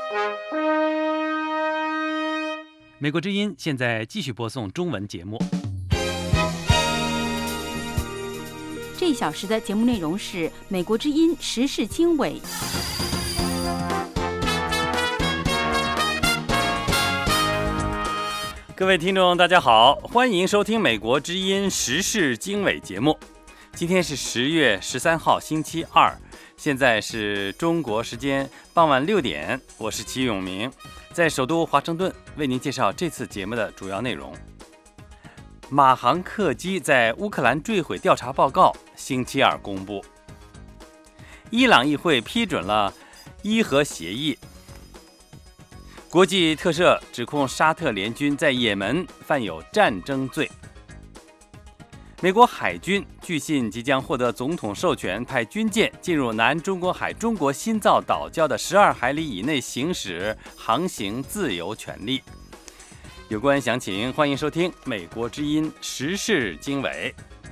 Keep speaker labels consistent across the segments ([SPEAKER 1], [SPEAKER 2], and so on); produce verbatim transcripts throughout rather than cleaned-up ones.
[SPEAKER 1] 美国之音现在继续播送中文节目。
[SPEAKER 2] 这一小时的节目内容是美国之音时事经纬。
[SPEAKER 1] 各位听众大家好，欢迎收听美国之音时事经纬节目。今天是十月十三号星期二，现在是中国时间傍晚六点，我是齐永明，在首都华盛顿为您介绍这次节目的主要内容。马航客机在乌克兰坠毁调查报告星期二公布。伊朗议会批准了伊核协议。国际特赦指控沙特联军在也门犯有战争罪。美国海军据信即将获得总统授权，派军舰进入南中国海中国新造岛礁的十二海里以内行使航行自由权利。有关详情，欢迎收听美国之音时事经纬。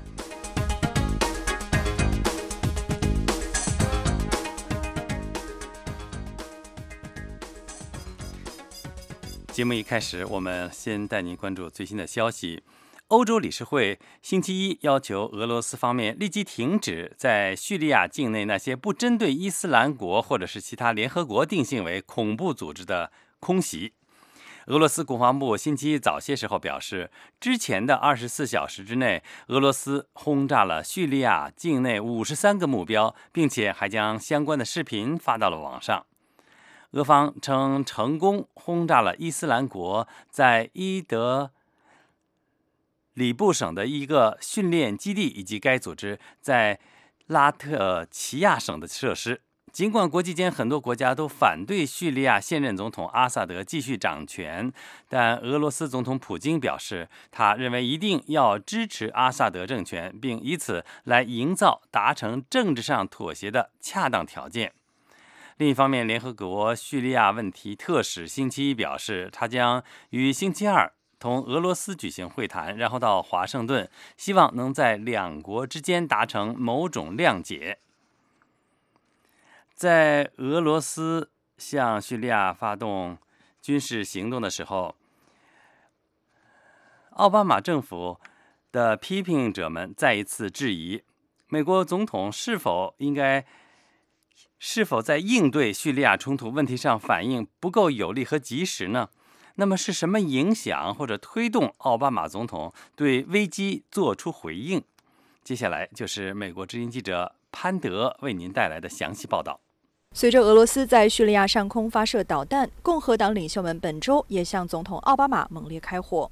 [SPEAKER 1] 节目一开始，我们先带您关注最新的消息。欧洲理事会星期一要求俄罗斯方面立即停止在叙利亚境内那些不针对伊斯兰国或者是其他联合国定性为恐怖组织的空袭。俄罗斯国防部星期一早些时候表示，之前的二十四小时之内，俄罗斯轰炸了叙利亚境内五十三个目标，并且还将相关的视频发到了网上。俄方称成功轰炸了伊斯兰国在伊德里布省的一个训练基地，以及该组织在拉特齐亚省的设施。尽管国际间很多国家都反对叙利亚现任总统阿萨德继续掌权，但俄罗斯总统普京表示，他认为一定要支持阿萨德政权，并以此来营造达成政治上妥协的恰当条件。另一方面，联合国叙利亚问题特使星期一表示，他将于星期二同俄罗斯举行会谈，然后到华盛顿，希望能在两国之间达成某种谅解。在俄罗斯向叙利亚发动军事行动的时候，奥巴马政府的批评者们再一次质疑，美国总统是否应该是否在应对叙利亚冲突问题上反应不够有力和及时呢？那么是什么影响或者推动奥巴马总统对危机做出回应？接下来就是美国之音记者潘德为您带来的详细报道。
[SPEAKER 3] 随着俄罗斯在叙利亚上空发射导弹，共和党领袖们本周也向总统奥巴马猛烈开火。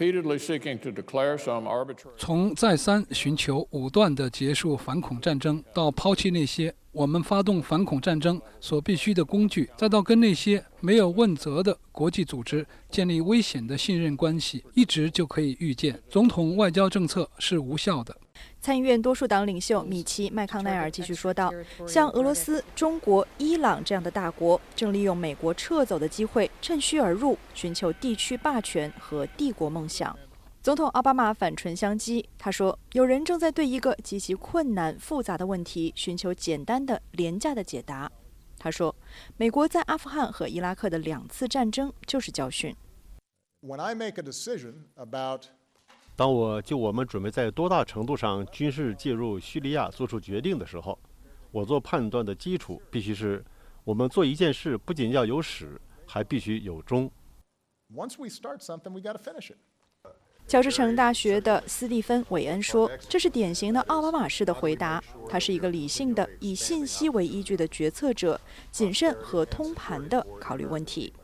[SPEAKER 4] 从再三寻求武断地结束反恐战争，到抛弃那些我们发动反恐战争所必须的工具，再到跟那些没有问责的国际组织建立危险的信任关系，一直就可以预见，总统外交政策是无效的。
[SPEAKER 3] 参议院多数党领袖米奇·麦康奈尔继续说道，像俄罗斯、中国、伊朗这样的大国正利用美国撤走的机会趁虚而入，寻求地区霸权和帝国梦想。总统奥巴马反唇相讥，他说，有人正在对一个极其困难复杂的问题寻求简单的廉价的解答。他说，美国在阿富汗和伊拉克的两次战争就是教训。
[SPEAKER 5] When I make a decision about
[SPEAKER 6] 当我就我们准备在多大程度上军事介入叙利亚做出决定的时候，我做判断的基础必须是，我们做一件事不仅要有始，还必须有终。
[SPEAKER 5] Once we start something, we got to finish it.
[SPEAKER 3] 乔治城大学的斯蒂芬·韦恩说，这是典型的奥巴马式的回答。他是一个理性的、以信息为依据的决策者，谨慎和通盘地考虑问题。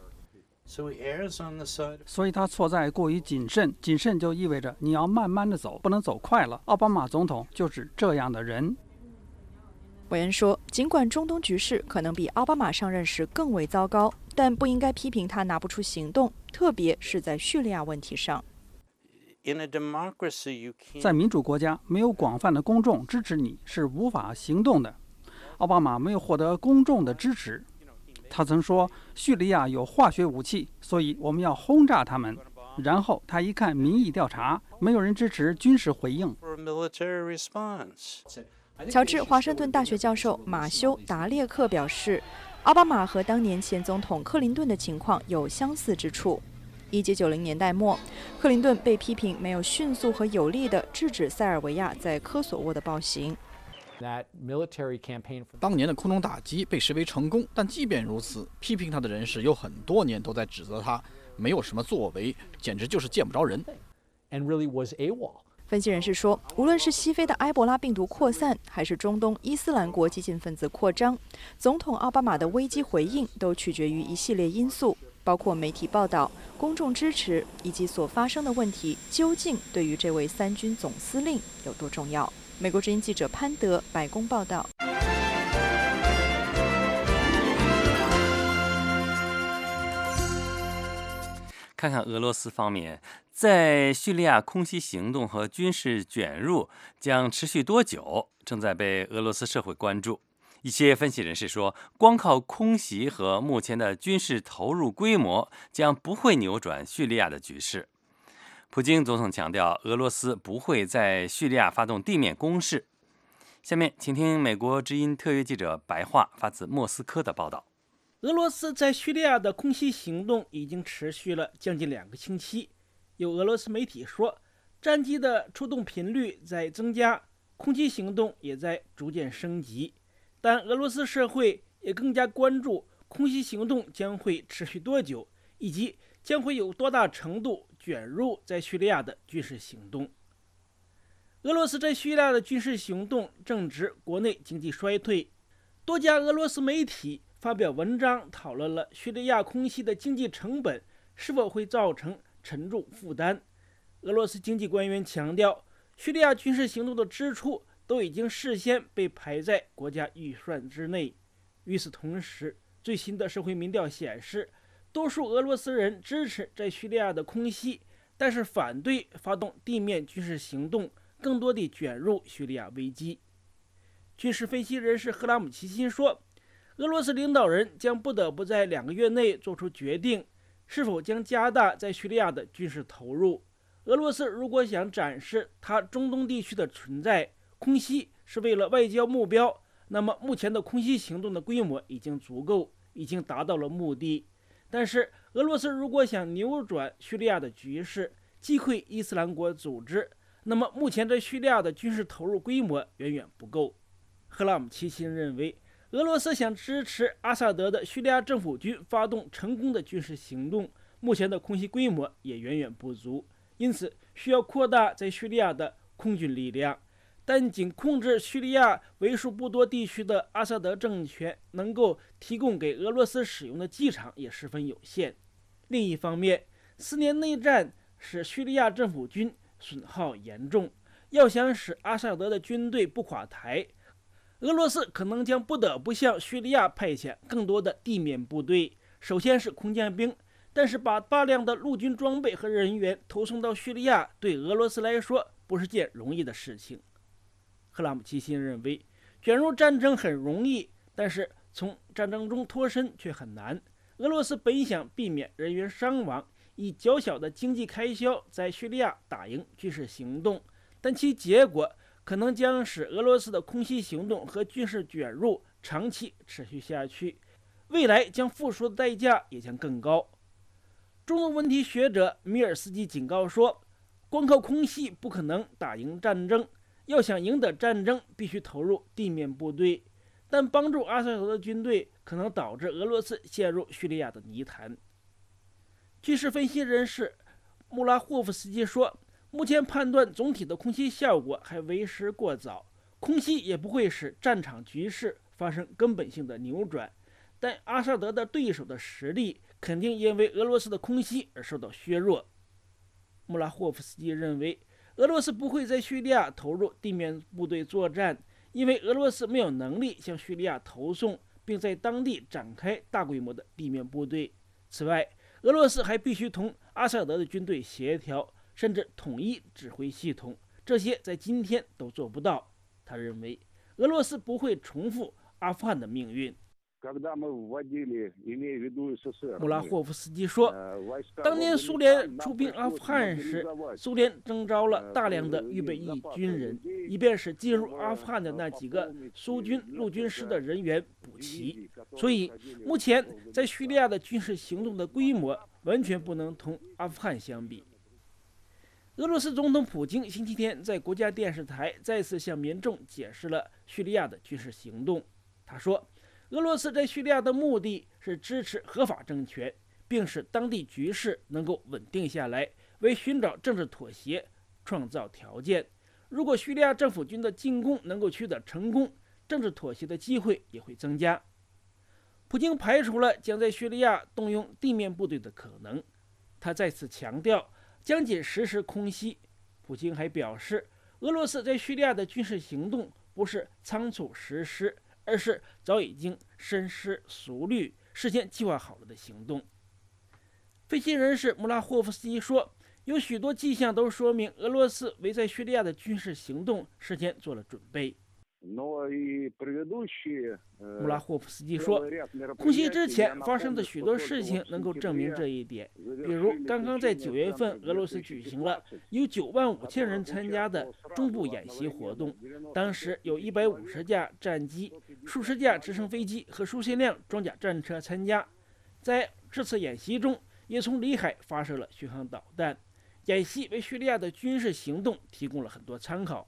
[SPEAKER 7] 所以他错在过于谨慎，谨慎就意味着你要慢慢的走，不能走快了。奥巴马总统就是这样的人。
[SPEAKER 3] 韦恩说，尽管中东局势可能比奥巴马上任时更为糟糕，但不应该批评他拿不出行动，特别是在叙利亚问题上。
[SPEAKER 7] 在民主国家，没有广泛的公众支持你是无法行动的。奥巴马没有获得公众的支持。他曾说，叙利亚有化学武器，所以我们要轰炸他们。然后他一看民意调查，没有人支持军事回应。
[SPEAKER 3] 乔治华盛顿大学教授马修·达列克表示， 奥巴马和当年前总统克林顿的情况有相似之处。一九九零年代末，克林顿被批评没有迅速和有力地制止塞尔维亚在科索沃的暴行。
[SPEAKER 8] 当年的空中打击被视为成功，但即便如此，批评他的人士有很多年都在指责他没有什么作为，简直就是见不着人。
[SPEAKER 3] 分析人士说，无论是西非的埃博拉病毒扩散，还是中东伊斯兰国激进分子扩张，总统奥巴马的危机回应都取决于一系列因素，包括媒体报道、公众支持以及所发生的问题究竟对于这位三军总司令有多重要。美国之音记者潘德，白宫报道。
[SPEAKER 1] 看看俄罗斯方面，在叙利亚空袭行动和军事卷入将持续多久，正在被俄罗斯社会关注。一些分析人士说，光靠空袭和目前的军事投入规模将不会扭转叙利亚的局势。普京总统强调，俄罗斯不会在叙利亚发动地面攻势。下面请听美国之音特约记者白桦发自莫斯科的报道。
[SPEAKER 9] 俄罗斯在叙利亚的空袭行动已经持续了将近两个星期。有俄罗斯媒体说，战机的出动频率在增加，空袭行动也在逐渐升级。但俄罗斯社会也更加关注空袭行动将会持续多久，以及将会有多大程度卷入在叙利亚的军事行动。俄罗斯在叙利亚的军事行动正值国内经济衰退，多家俄罗斯媒体发表文章讨论了叙利亚空袭的经济成本是否会造成沉重负担。俄罗斯经济官员强调，叙利亚军事行动的支出都已经事先被排在国家预算之内。与此同时，最新的社会民调显示，多数俄罗斯人支持在叙利亚的空袭，但是反对发动地面军事行动，更多地卷入叙利亚危机。军事分析人士赫拉姆齐辛说，俄罗斯领导人将不得不在两个月内做出决定，是否将加大在叙利亚的军事投入。俄罗斯如果想展示它中东地区的存在，空袭是为了外交目标，那么目前的空袭行动的规模已经足够，已经达到了目的。但是俄罗斯如果想扭转叙利亚的局势，击溃伊斯兰国组织，那么目前在叙利亚的军事投入规模远远不够。赫拉姆齐辛认为，俄罗斯想支持阿萨德的叙利亚政府军发动成功的军事行动，目前的空袭规模也远远不足，因此需要扩大在叙利亚的空军力量。但仅控制叙利亚为数不多地区的阿萨德政权能够提供给俄罗斯使用的机场也十分有限。另一方面，四年内战使叙利亚政府军损耗严重，要想使阿萨德的军队不垮台，俄罗斯可能将不得不向叙利亚派遣更多的地面部队，首先是空降兵，但是把大量的陆军装备和人员投送到叙利亚，对俄罗斯来说不是件容易的事情。赫拉姆齐辛认为，卷入战争很容易，但是从战争中脱身却很难。俄罗斯本想避免人员伤亡，以较小的经济开销在叙利亚打赢军事行动，但其结果可能将使俄罗斯的空袭行动和军事卷入长期持续下去，未来将付出的代价也将更高。中东问题学者米尔斯基警告说，光靠空袭不可能打赢战争，要想赢得战争，必须投入地面部队，但帮助阿萨德的军队可能导致俄罗斯陷入叙利亚的泥潭。军事分析人士穆拉霍夫斯基说，目前判断总体的空袭效果还为时过早，空袭也不会使战场局势发生根本性的扭转，但阿萨德的对手的实力肯定因为俄罗斯的空袭而受到削弱。穆拉霍夫斯基认为，俄罗斯不会在叙利亚投入地面部队作战，因为俄罗斯没有能力向叙利亚投送并在当地展开大规模的地面部队。此外，俄罗斯还必须同阿萨德的军队协调，甚至统一指挥系统，这些在今天都做不到。他认为，俄罗斯不会重复阿富汗的命运。 穆拉霍夫斯基说，当年苏联出兵阿富汗时，苏联征召了大量的预备役军人，以便使进入阿富汗的那几个苏军陆军师的人员补齐。所以，目前在叙利亚的军事行动的规模完全不能同阿富汗相比。俄罗斯总统普京星期天在国家电视台再次向民众解释了叙利亚的军事行动。他说，俄罗斯在叙利亚的目的是支持合法政权，并使当地局势能够稳定下来，为寻找政治妥协创造条件。如果叙利亚政府军的进攻能够取得成功，政治妥协的机会也会增加。普京排除了将在叙利亚动用地面部队的可能，他再次强调将仅实施空袭。普京还表示，俄罗斯在叙利亚的军事行动不是仓促实施，而是早已经深思熟虑、事先计划好了的行动。分析人士穆拉霍夫斯基说，有许多迹象都说明俄罗斯为在叙利亚的军事行动事先做了准备。穆拉霍夫斯基说，空袭之前发生的许多事情能够证明这一点，比如刚刚在九月份，俄罗斯举行了有九万五千人参加的中部演习活动，当时有一百五十架战机、数十架直升飞机和数千辆装甲战车参加。在这次演习中，也从里海发射了巡航导弹。演习为叙利亚的军事行动提供了很多参考。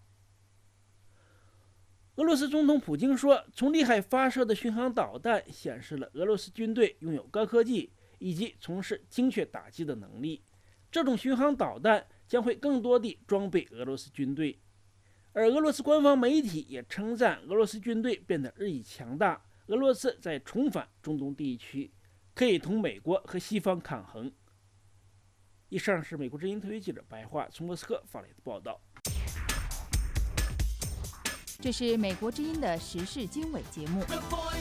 [SPEAKER 9] 俄罗斯总统普京说，从里海发射的巡航导弹显示了俄罗斯军队拥有高科技以及从事精确打击的能力。这种巡航导弹将会更多地装备俄罗斯军队。而俄罗斯官方媒体也称赞俄罗斯军队变得日益强大，俄罗斯在重返中东地区，可以同美国和西方抗衡。以上是美国之音特约记者白桦从莫斯科发来的报道。
[SPEAKER 2] 这是美国之音的时事经纬节目。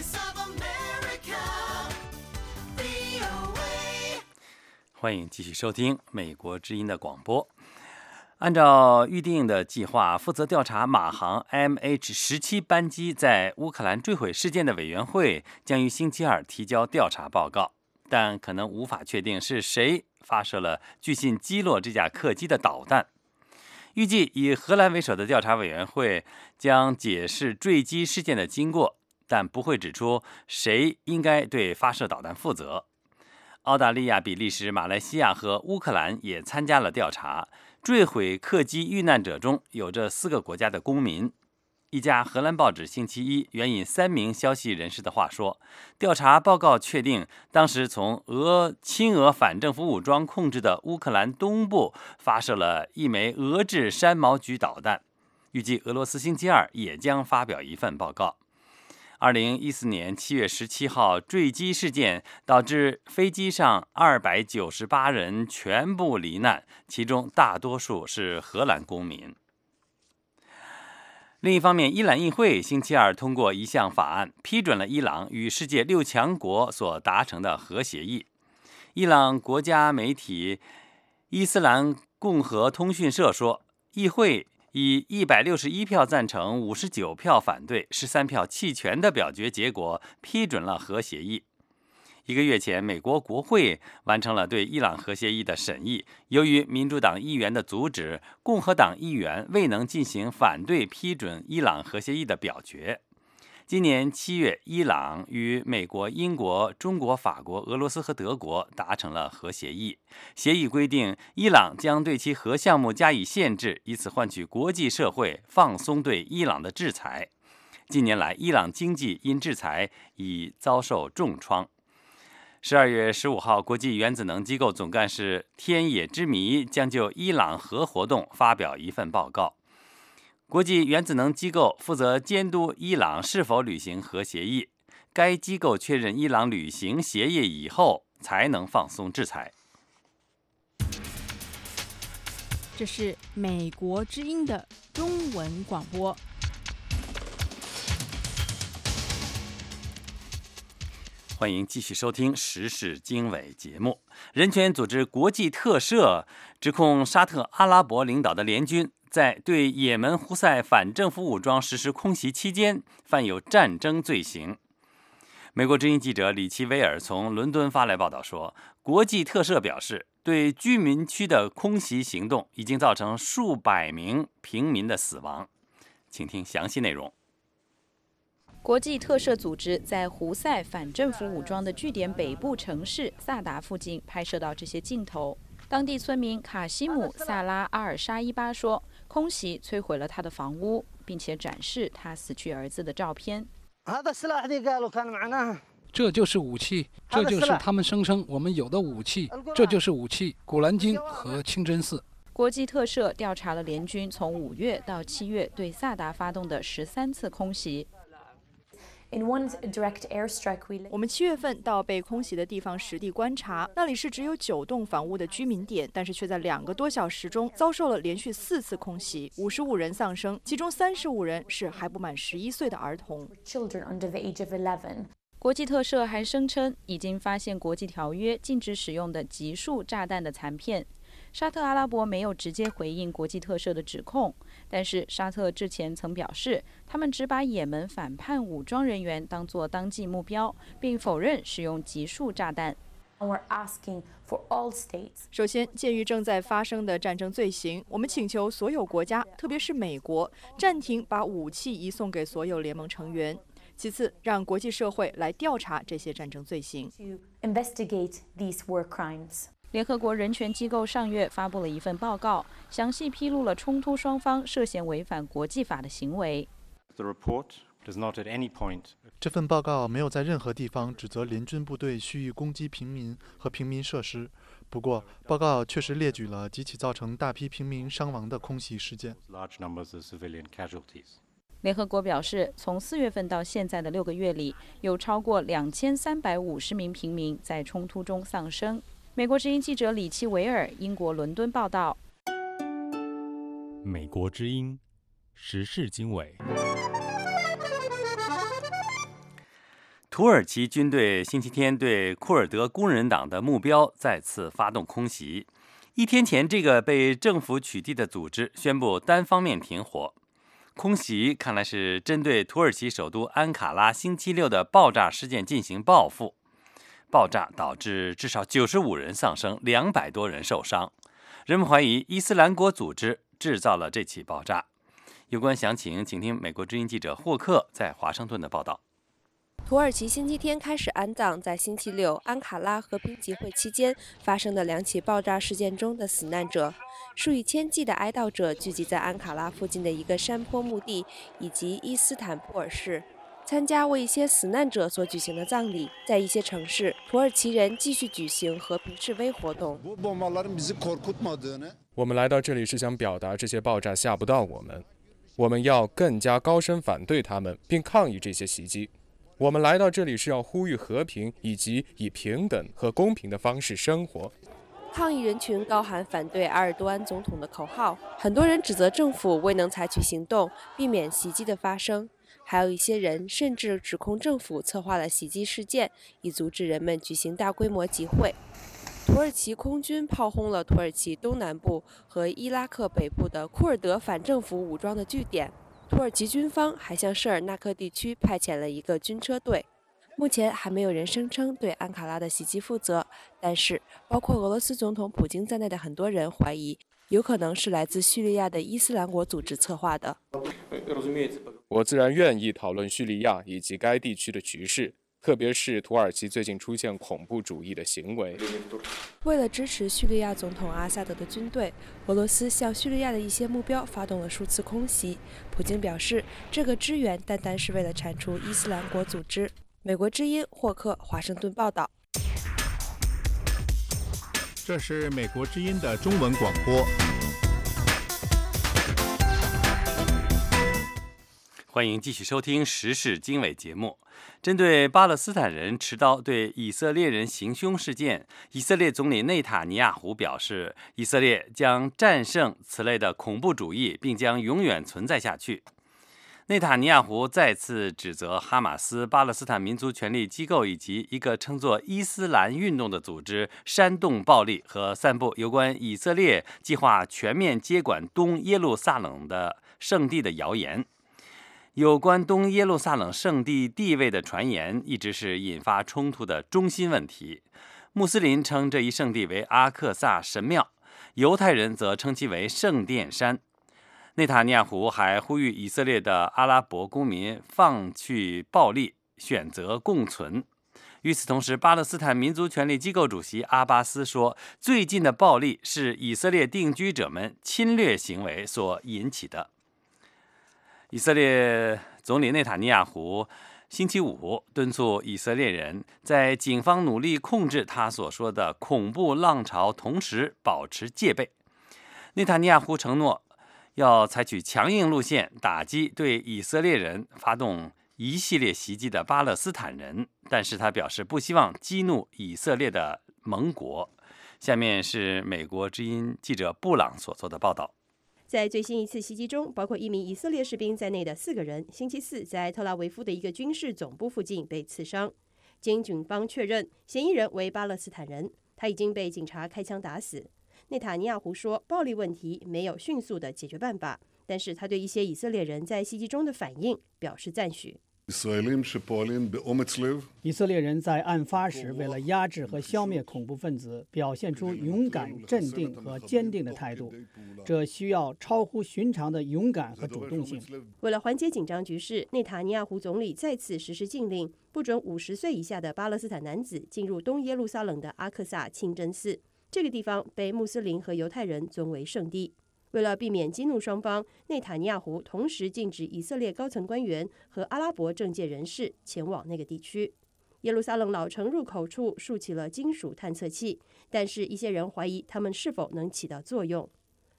[SPEAKER 1] 欢迎继续收听美国之音的广播。按照预定的计划，负责调查马航 M H 十七 班机在乌克兰坠毁事件的委员会将于星期二提交调查报告，但可能无法确定是谁发射了据信击落这架客机的导弹。预计以荷兰为首的调查委员会将解释坠机事件的经过，但不会指出谁应该对发射导弹负责。澳大利亚、比利时、马来西亚和乌克兰也参加了调查。坠毁客机遇难者中有这四个国家的公民。一家荷兰报纸星期一援引三名消息人士的话说，调查报告确定，当时从俄亲俄反政府武装控制的乌克兰东部发射了一枚俄制山毛榉导弹。预计俄罗斯星期二也将发表一份报告。二零一四年七月十七号坠机事件导致飞机上二百九十八人全部罹难，其中大多数是荷兰公民。另一方面，伊朗议会星期二通过一项法案，批准了伊朗与世界六强国所达成的核协议。伊朗国家媒体伊斯兰共和通讯社说，议会以一百六十一票赞成、五十九票反对、十三票弃权的表决结果批准了核协议。一个月前，美国国会完成了对伊朗核协议的审议。由于民主党议员的阻止，共和党议员未能进行反对批准伊朗核协议的表决。今年七月，伊朗与美国、英国、中国、法国、俄罗斯和德国达成了核协议。协议规定，伊朗将对其核项目加以限制，以此换取国际社会放松对伊朗的制裁。近年来，伊朗经济因制裁已遭受重创。十二月十五号，国际原子能机构总干事天野之弥将就伊朗核活动发表一份报告。国际原子能机构负责监督伊朗是否履行核协议，该机构确认伊朗履行协议以后，才能放松制裁。
[SPEAKER 3] 这是美国之音的中文广播。
[SPEAKER 1] 欢迎继续收听时事经纬节目。人权组织国际特赦指控沙特阿拉伯领导的联军在对也门胡塞反政府武装实施空袭期间犯有战争罪行。 美国之音记者李奇威尔从伦敦发来报道说，国际特赦表示，对居民区的空袭行动已经造成数百名平民的死亡。请听详细内容。
[SPEAKER 3] 国际特赦组织在胡塞反政府武装的据点北部城市萨达附近拍摄到这些镜头。当地村民卡西姆·萨拉阿尔沙伊巴说，空袭摧毁了他的房屋，并且展示他死去儿子的照片。
[SPEAKER 4] 这就是武器，这就是他们声称我们有的武器，这就是武器——古兰经和清真寺。
[SPEAKER 3] 国际特赦调查了联军从五月到七月对萨达发动的十三次空袭。我们七月份到被空袭的地方实地观察，那里是只有九栋房屋的居民点，但是却在两个多小时中遭受了连续四次空袭，五十五人丧生，其中三十五人是还不满十一岁的儿童。国际特赦还声称，已经发现国际条约禁止使用的集束炸弹的残片。沙特阿拉伯没有直接回应国际特赦的指控，但是沙特之前曾表示，他们只把也门反叛武装人员当作当季目标，并否认使用集束炸弹。首先，鉴于正在发生的战争罪行，我们请求所有国家，特别是美国，暂停把武器移送给所有联盟成员。其次，让国际社会来调查这些战争罪行。联合国人权机构上月发布了一份报告，详细披露了冲突双方涉嫌违反国际法的行为。
[SPEAKER 10] 这份报告没有在任何地方指责联军部队蓄意攻击平民和平民设施，不过，报告确实列举了几起造成大批平民伤亡的空袭事件。
[SPEAKER 3] 联合国表示，从四月份到现在的六个月里，有超过两千三百五十名平民在冲突中丧生。美国之音记者李奇维尔，英国伦敦报道。
[SPEAKER 11] 美国之音时事经纬。
[SPEAKER 1] 土耳其军队星期天对库尔德工人党的目标再次发动空袭。一天前，这个被政府取缔的组织宣布单方面停火。空袭看来是针对土耳其首都安卡拉星期六的爆炸事件进行报复。爆炸导致至少九十五人丧生，两百多人受伤。人们怀疑伊斯兰国组织制造了这起爆炸。有关详情，请听美国之音记者霍克在华盛顿的报道。
[SPEAKER 12] 土耳其星期天开始安葬在星期六安卡拉和平集会期间发生的两起爆炸事件中的死难者。数以千计的哀悼者聚集在安卡拉附近的一个山坡墓地以及伊斯坦布尔市，参加为一些死难者所举行的葬礼。在一些城市，土耳其人继续举行和平示威活动。
[SPEAKER 13] 我们来到这里是想表达这些爆炸吓不到我们，我们要更加高声反对他们，并抗议这些袭击。我们来到这里是要呼吁和平以及以平等和公平的方式生活。
[SPEAKER 12] 抗议人群高喊反对埃尔多安总统的口号，很多人指责政府未能采取行动避免袭击的发生。还有一些人甚至指控政府策划了袭击事件，以阻止人们举行大规模集会。土耳其空军炮轰了土耳其东南部和伊拉克北部的库尔德反政府武装的据点。土耳其军方还向舍尔纳克地区派遣了一个军车队。目前还没有人声称对安卡拉的袭击负责，但是包括俄罗斯总统普京在内的很多人怀疑，有可能是来自叙利亚的伊斯兰国组织策划的。
[SPEAKER 13] 我自然愿意讨论叙利亚以及该地区的局势，特别是土耳其最近出现恐怖主义的行为。
[SPEAKER 12] 为了支持叙利亚总统阿萨德的军队，俄罗斯向叙利亚的一些目标发动了数次空袭。普京表示，这个支援单单是为了铲除伊斯兰国组织。美国之音霍克华盛顿报道。
[SPEAKER 14] 这是美国之音的中文广播。
[SPEAKER 1] 欢迎继续收听时事经纬节目。针对巴勒斯坦人持刀对以色列人行凶事件，以色列总理内塔尼亚胡表示，以色列将战胜此类的恐怖主义，并将永远存在下去。内塔尼亚胡再次指责哈马斯、巴勒斯坦民族权力机构以及一个称作伊斯兰运动的组织煽动暴力和散布有关以色列计划全面接管东耶路撒冷的圣地的谣言。 有关东耶路撒冷圣地地位的传言一直是引发冲突的中心问题。穆斯林称这一圣地为阿克萨神庙，犹太人则称其为圣殿山。内塔尼亚胡还呼吁以色列的阿拉伯公民放弃暴力，选择共存。与此同时，巴勒斯坦民族权利机构主席阿巴斯说，最近的暴力是以色列定居者们侵略行为所引起的。以色列总理内塔尼亚胡星期五敦促以色列人在警方努力控制他所说的恐怖浪潮同时保持戒备。内塔尼亚胡承诺要采取强硬路线，打击对以色列人发动一系列袭击的巴勒斯坦人，但是他表示不希望激怒以色列的盟国。下面是美国之音记者布朗所做的报道。
[SPEAKER 15] 在最新一次袭击中，包括一名以色列士兵在内的四个人，星期四在特拉维夫的一个军事总部附近被刺伤。经警方确认，嫌疑人为巴勒斯坦人，他已经被警察开枪打死。内塔尼亚胡说，暴力问题没有迅速的解决办法，但是他对一些以色列人在袭击中的反应表示赞许。
[SPEAKER 16] 以色列人在案发时为了压制和消灭恐怖分子，表现出勇敢、镇定和坚定的态度，这需要超乎寻常的勇敢和主动性。
[SPEAKER 15] 为了缓解紧张局势，内塔尼亚胡总理再次实施禁令，不准五十岁以下的巴勒斯坦男子进入东耶路撒冷的阿克萨清真寺。这个地方被穆斯林和犹太人尊为圣地。为了避免激怒双方，内塔尼亚胡同时禁止以色列高层官员和阿拉伯政界人士前往那个地区。耶路撒冷老城入口处竖起了金属探测器，但是一些人怀疑它们是否能起到作用。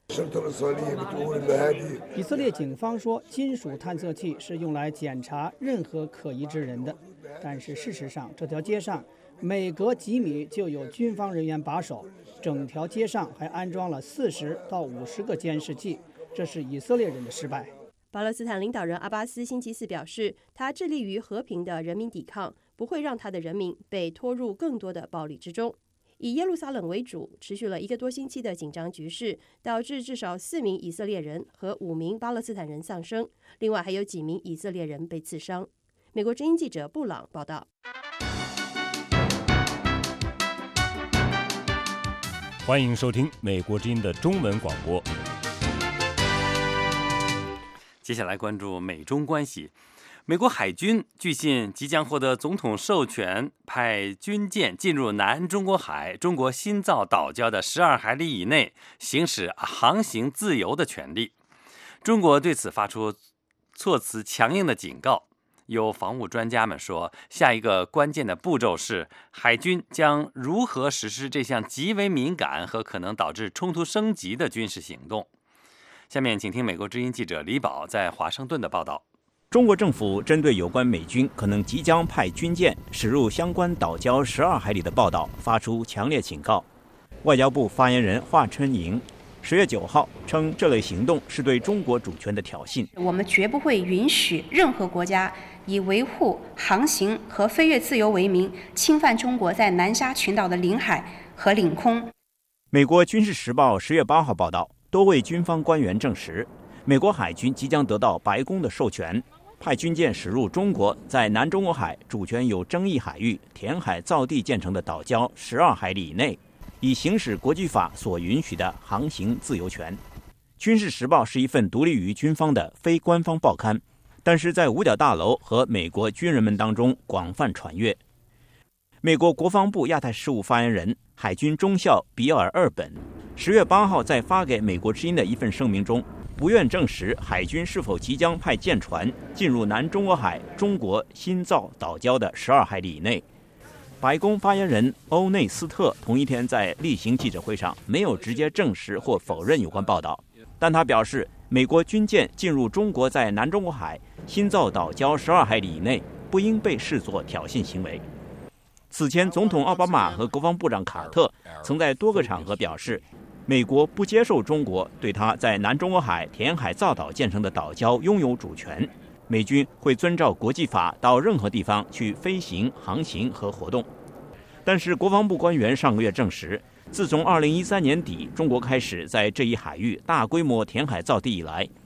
[SPEAKER 16] 以色列警方说，金属探测器是用来检查任何可疑之人的，但是事实上，这条街上每隔几米就有军方人员把守，整条街上还安装了四十到五十个监视器，这是以色列人的失败。
[SPEAKER 15] 巴勒斯坦领导人阿巴斯星期四表示，他致力于和平的人民抵抗，不会让他的人民被拖入更多的暴力之中。以耶路撒冷为主，持续了一个多星期的紧张局势，导致至少四名以色列人和五名巴勒斯坦人丧生，另外还有几名以色列人被刺伤。美国之音记者布朗报道。
[SPEAKER 11] 欢迎收听美国之音的中文广播。
[SPEAKER 1] 接下来关注美中关系。美国海军据信即将获得总统授权，派军舰进入南中国海中国新造岛礁的十二海里以内行使航行自由的权利。中国对此发出措辞强硬的警告。有防务专家们说，下一个关键的步骤是海军将如何实施这项极为敏感和可能导致冲突升级的军事行动。下面请听美国之音记者李宝在华盛顿的报道。
[SPEAKER 17] 中国政府针对有关美军可能即将派军舰驶入相关岛礁十二海里的报道发出强烈警告。外交部发言人华春莹十月九号称，这类行动是对中国主权的挑衅。
[SPEAKER 18] 我们绝不会允许任何国家以维护航行和飞越自由为名，侵犯中国在南沙群岛的领海和领空。
[SPEAKER 17] 美国军事时报十月八号报道，多位军方官员证实，美国海军即将得到白宫的授权，派军舰驶入中国在南中国海主权有争议海域填海造地建成的岛礁十二海里以内，以行使国际法所允许的航行自由权。军事时报是一份独立于军方的非官方报刊，但是在五角大楼和美国军人们当中广泛传阅。美国国防部亚太事务发言人、海军中校比尔·厄本十月八号在发给美国之音的一份声明中，不愿证实海军是否即将派舰船进入南中国海中国新造岛礁的十二海里以内。白宫发言人欧内斯特同一天在例行记者会上没有直接证实或否认有关报道，但他表示，美国军舰进入中国在南中国海新造岛礁十二海里以内不应被视作挑衅行为。此前，总统奥巴马和国防部长卡特曾在多个场合表示，美国不接受中国对他在南中国海填海造岛建成的岛礁拥有主权，美军会遵照国际法到任何地方去飞行、航行和活动。但是，国防部官员上个月证实，自从二零一三年底中国开始在这一海域大规模填海造地以来，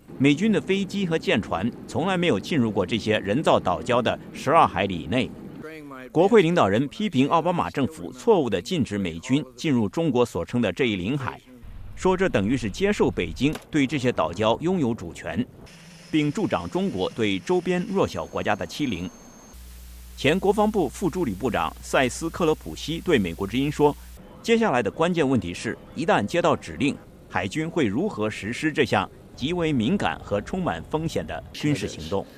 [SPEAKER 17] 美军的飞机和舰船从来没有进入过这些人造岛礁的十二海里以内。国会领导人批评奥巴马政府错误地禁止美军进入中国所称的这一领海，说这等于是接受北京对这些岛礁拥有主权，并助长中国对周边弱小国家的欺凌。前国防部副助理部长塞斯·克勒普西对美国之音说，接下来的关键问题是，一旦接到指令，海军会如何实施这项极为敏感和充满风险的军事行动。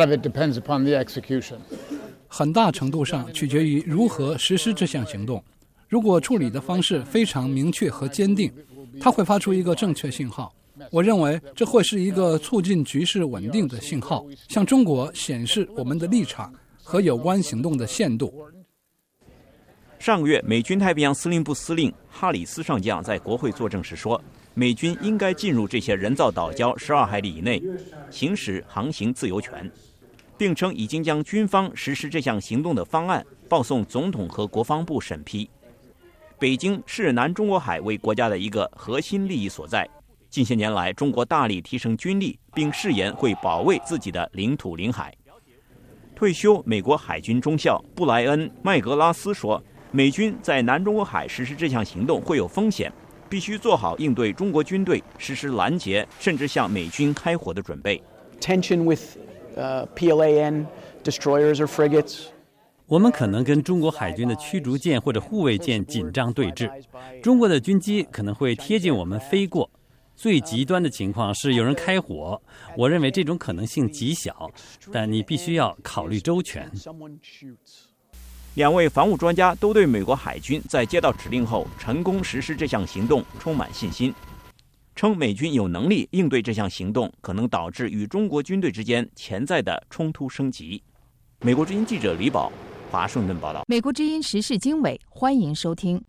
[SPEAKER 4] 很大程度上取决于如何实施这项行动。如果处理的方式非常明确和坚定，它会发出一个正确信号。我认为这会是一个促进局势稳定的信号，向中国显示我们的立场和有关行动的限度。
[SPEAKER 17] 上个月，美军太平洋司令部司令哈里斯上将在国会作证时说，美军应该进入这些人造岛礁十二海里以内，行使航行自由权，并称已经将军方实施这项行动的方案报送总统和国防部审批。北京视南中国海为国家的一个核心利益所在。近些年来，中国大力提升军力，并誓言会保卫自己的领土领海。退休美国海军中校布莱恩·麦格拉斯说，美军在南中国海实施这项行动会有风险，必须做好应对中国军队实施拦截甚至向美军开火的准备。
[SPEAKER 19] Tension with uh, P L A N destroyers or frigates.
[SPEAKER 1] 我们可能跟中国海军的驱逐舰或者护卫舰紧张对峙，中国的军机可能会贴近我们飞过。最极端的情况是有人开火，我认为这种可能性极小，但你必须要考虑周全。
[SPEAKER 17] 两位防务专家都对美国海军在接到指令后成功实施这项行动充满信心，称美军有能力应对这项行动可能导致与中国军队之间潜在的冲突升级。美国之音记者李宝华盛顿报道。
[SPEAKER 2] 美国之音时事经纬，欢迎收听。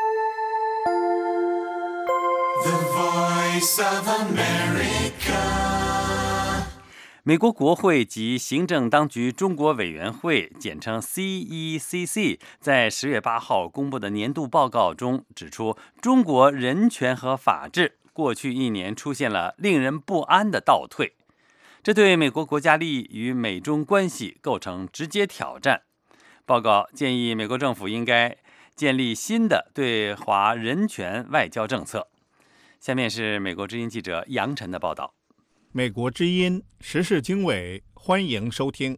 [SPEAKER 20] The Voice of America。
[SPEAKER 1] 美国国会及行政当局中国委员会简称 C E C C 在十月八号公布的年度报告中指出，中国人权和法治过去一年出现了令人不安的倒退，这对美国国家利益与美中关系构成直接挑战。报告建议美国政府应该建立新的对华人权外交政策。下面是美国之音记者杨晨的报道。
[SPEAKER 14] 美国之音时事经纬，欢迎收听。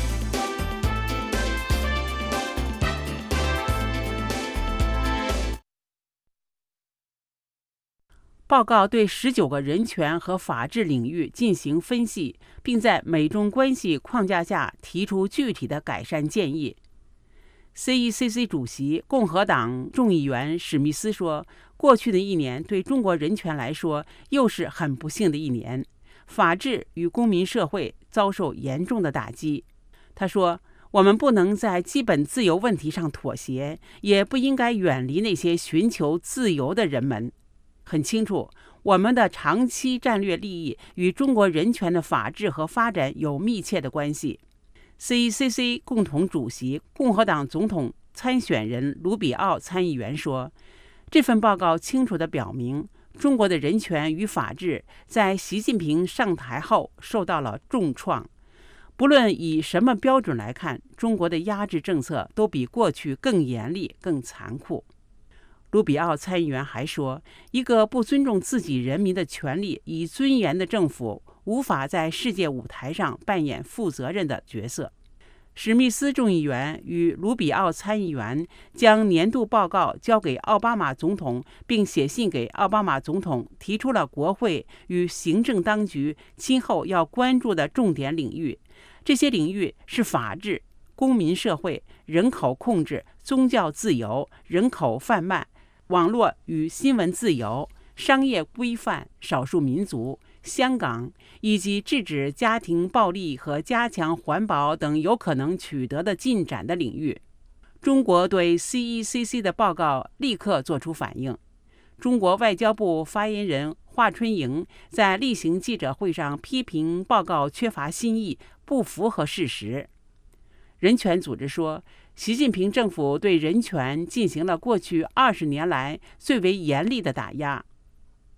[SPEAKER 21] 报告对十九个人权和法治领域进行分析，并在美中关系框架下提出具体的改善建议。C E C C 主席共和党众议员史密斯说，过去的一年对中国人权来说又是很不幸的一年，法治与公民社会遭受严重的打击。他说，我们不能在基本自由问题上妥协，也不应该远离那些寻求自由的人们。很清楚，我们的长期战略利益与中国人权的法治和发展有密切的关系。C E C C 共同主席共和党总统参选人卢比奥参议员说，这份报告清楚地表明，中国的人权与法治在习近平上台后受到了重创。不论以什么标准来看，中国的压制政策都比过去更严厉、更残酷。卢比奥参议员还说，一个不尊重自己人民的权利以尊严的政府无法在世界舞台上扮演负责任的角色。史密斯众议员与卢比奥参议员将年度报告交给奥巴马总统，并写信给奥巴马总统，提出了国会与行政当局今后要关注的重点领域。这些领域是法治、公民社会、人口控制、宗教自由、人口贩卖、网络与新闻自由、商业规范、少数民族、香港，以及制止家庭暴力和加强环保等有可能取得的进展的领域。中国对 C E C C 的报告立刻作出反应。中国外交部发言人华春莹在例行记者会上批评报告缺乏新意，不符合事实。人权组织说，习近平政府对人权进行了过去二十年来最为严厉的打压。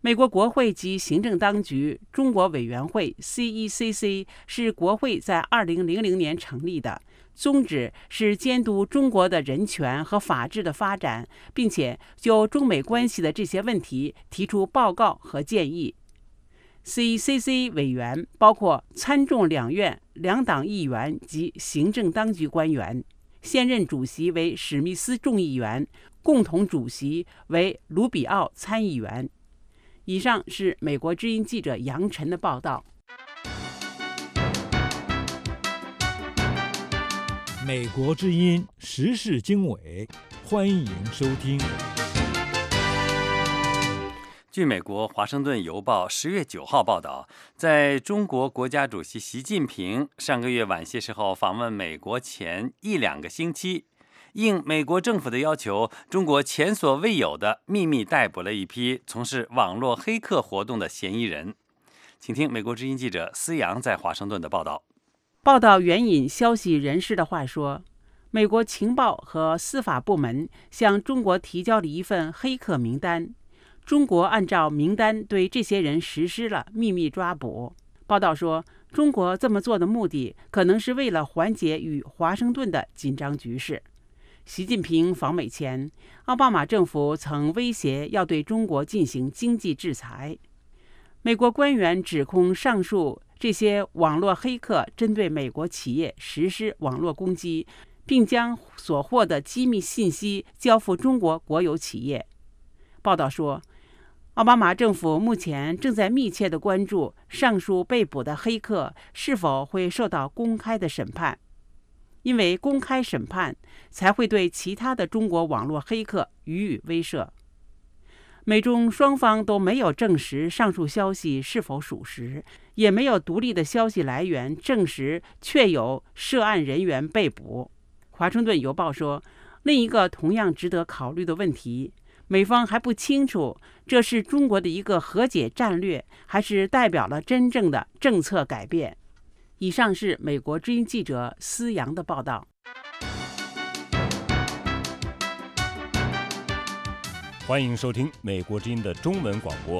[SPEAKER 21] 美国国会及行政当局中国委员会 C E C C 是国会在二零零零年成立的，宗旨是监督中国的人权和法治的发展，并且就中美关系的这些问题提出报告和建议。C E C C 委员包括参众两院两党议员及行政当局官员，现任主席为史密斯众议员，共同主席为卢比奥参议员。以上是美国之音记者杨晨的报道。
[SPEAKER 11] 美国之音时事经纬，欢迎收听。
[SPEAKER 1] 据美国《华盛顿邮报》十月九号报道，在中国国家主席习近平上个月晚些时候访问美国前一两个星期，应美国政府的要求，中国前所未有的秘密逮捕了一批从事网络黑客活动的嫌疑人。请听美国之音记者思阳在华盛顿的报道。
[SPEAKER 21] 报道援引消息人士的话说，美国情报和司法部门向中国提交了一份黑客名单，中国按照名单对这些人实施了秘密抓捕。报道说，中国这么做的目的可能是为了缓解与华盛顿的紧张局势。习近平访美前，奥巴马政府曾威胁要对中国进行经济制裁。美国官员指控上述这些网络黑客针对美国企业实施网络攻击，并将所获的机密信息交付中国国有企业。报道说，奥巴马政府目前正在密切地关注上述被捕的黑客是否会受到公开的审判，因为公开审判才会对其他的中国网络黑客予以威慑。美中双方都没有证实上述消息是否属实，也没有独立的消息来源证实确有涉案人员被捕。华盛顿邮报说，另一个同样值得考虑的问题，美方还不清楚这是中国的一个和解战略，还是代表了真正的政策改变。以上是美国之音记者思阳的报道。
[SPEAKER 11] 欢迎收听美国之音的中文广播。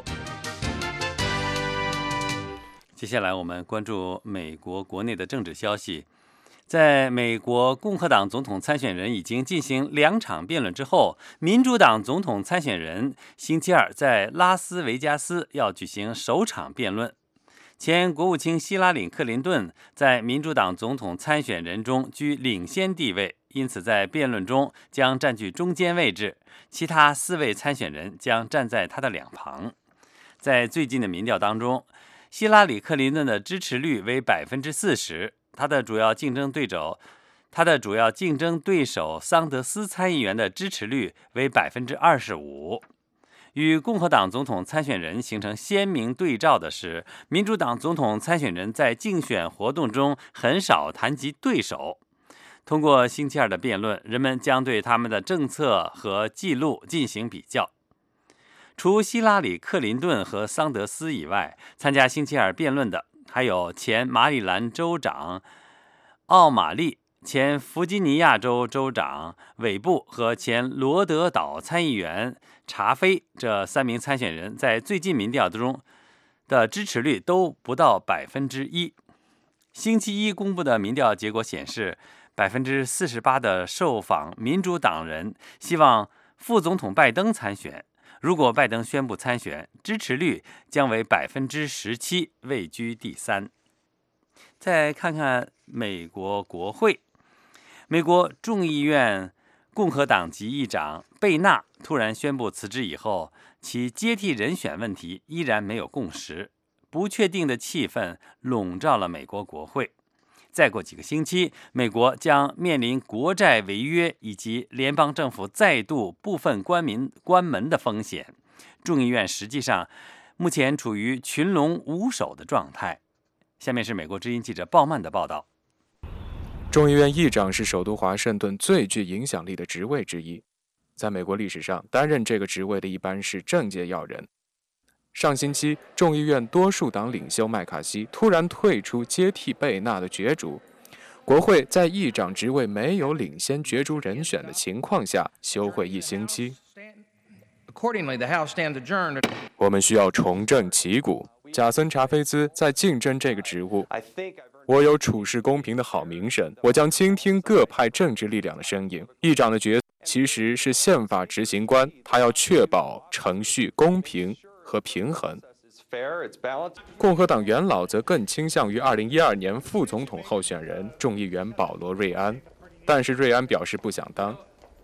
[SPEAKER 1] 接下来我们关注美国国内的政治消息。在美国共和党总统参选人已经进行两场辩论之后，民主党总统参选人星期二在拉斯维加斯要举行首场辩论。前国务卿希拉里·克林顿在民主党总统参选人中居领先地位，因此在辩论中将占据中间位置，其他四位参选人将站在他的两旁。在最近的民调当中，希拉里·克林顿的支持率为百分之四十，他的主要竞争对手，他的主要竞争对手桑德斯参议员的支持率为百分之二十五。与共和党总统参选人形成鲜明对照的是，民主党总统参选人在竞选活动中很少谈及对手。通过星期二的辩论，人们将对他们的政策和记录进行比较。除希拉里·克林顿和桑德斯以外，参加星期二辩论的还有前马里兰州长奥马利、前弗吉尼亚州州长韦布和前罗德岛参议员查菲。这三名参选人在最近民调中的支持率都不到百分之一。星期一公布的民调结果显示，百分之四十八的受访民主党人希望副总统拜登参选。如果拜登宣布参选，支持率将为百分之十七，位居第三。再看看美国国会，美国众议院共和党籍议长贝纳突然宣布辞职以后，其接替人选问题依然没有共识，不确定的气氛笼罩了美国国会。再过几个星期，美国将面临国债违约以及联邦政府再度部分关民关门的风险。众议院实际上目前处于群龙无首的状态。下面是美国之音记者鲍曼的报道。
[SPEAKER 13] 众议院议长是首都华盛顿最具影响力的职位之一，在美国历史上，担任这个职位的一般是政界要人。上星期，众议院多数党领袖麦卡锡突然退出接替贝纳的角逐，国会在议长职位没有领先角逐人选的情况下休会一星期。
[SPEAKER 6] Accordingly, the House stands adjourned.
[SPEAKER 13] 我们需要重振旗鼓。贾森·查菲兹在竞争这个职务。我有处事公平的好名声，我将倾听各派政治力量的声音。议长的角色其实是宪法执行官，他要确保程序公平和平衡。共和党元老则更倾向于二零一二年副总统候选人众议员保罗·瑞安，但是瑞安表示不想当。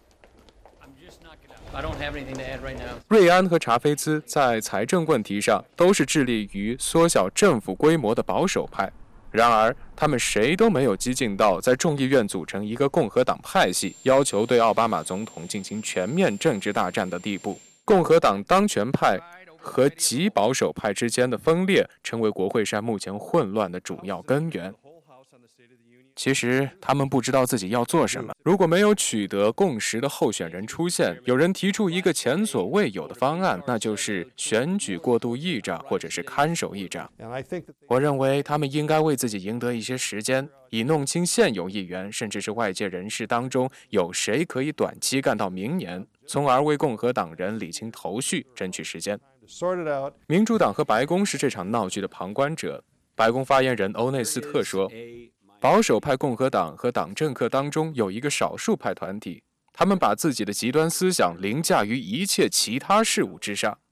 [SPEAKER 13] 瑞安和查菲兹在财政问题上都是致力于缩小政府规模的保守派，然而他们谁都没有激进到在众议院组成一个共和党派系，要求对奥巴马总统进行全面政治大战的地步。共和党当权派和极保守派之间的分裂成为国会山目前混乱的主要根源。其实他们不知道自己要做什么。如果没有取得共识的候选人出现，有人提出一个前所未有的方案，那就是选举过渡议长或者是看守议长。我认为他们应该为自己赢得一些时间，以弄清现有议员甚至是外界人士当中有谁可以短期干到明年，从而为共和党人理清头绪，争取时间。民主党和白宫是这场闹剧的旁观者。白宫发言人欧内斯特说，保守派共和党和党政客当中有一个少数派团体，他们把自己的极端思想凌驾于一切其他事物之上。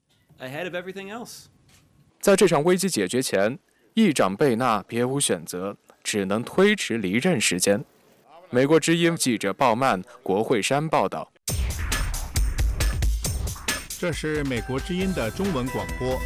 [SPEAKER 13] 在这场危机解决前，议长贝纳别无选择，只能推迟离任时间。美国之音记者鲍曼，国会山报道。
[SPEAKER 14] 这是美国之音的中文广播。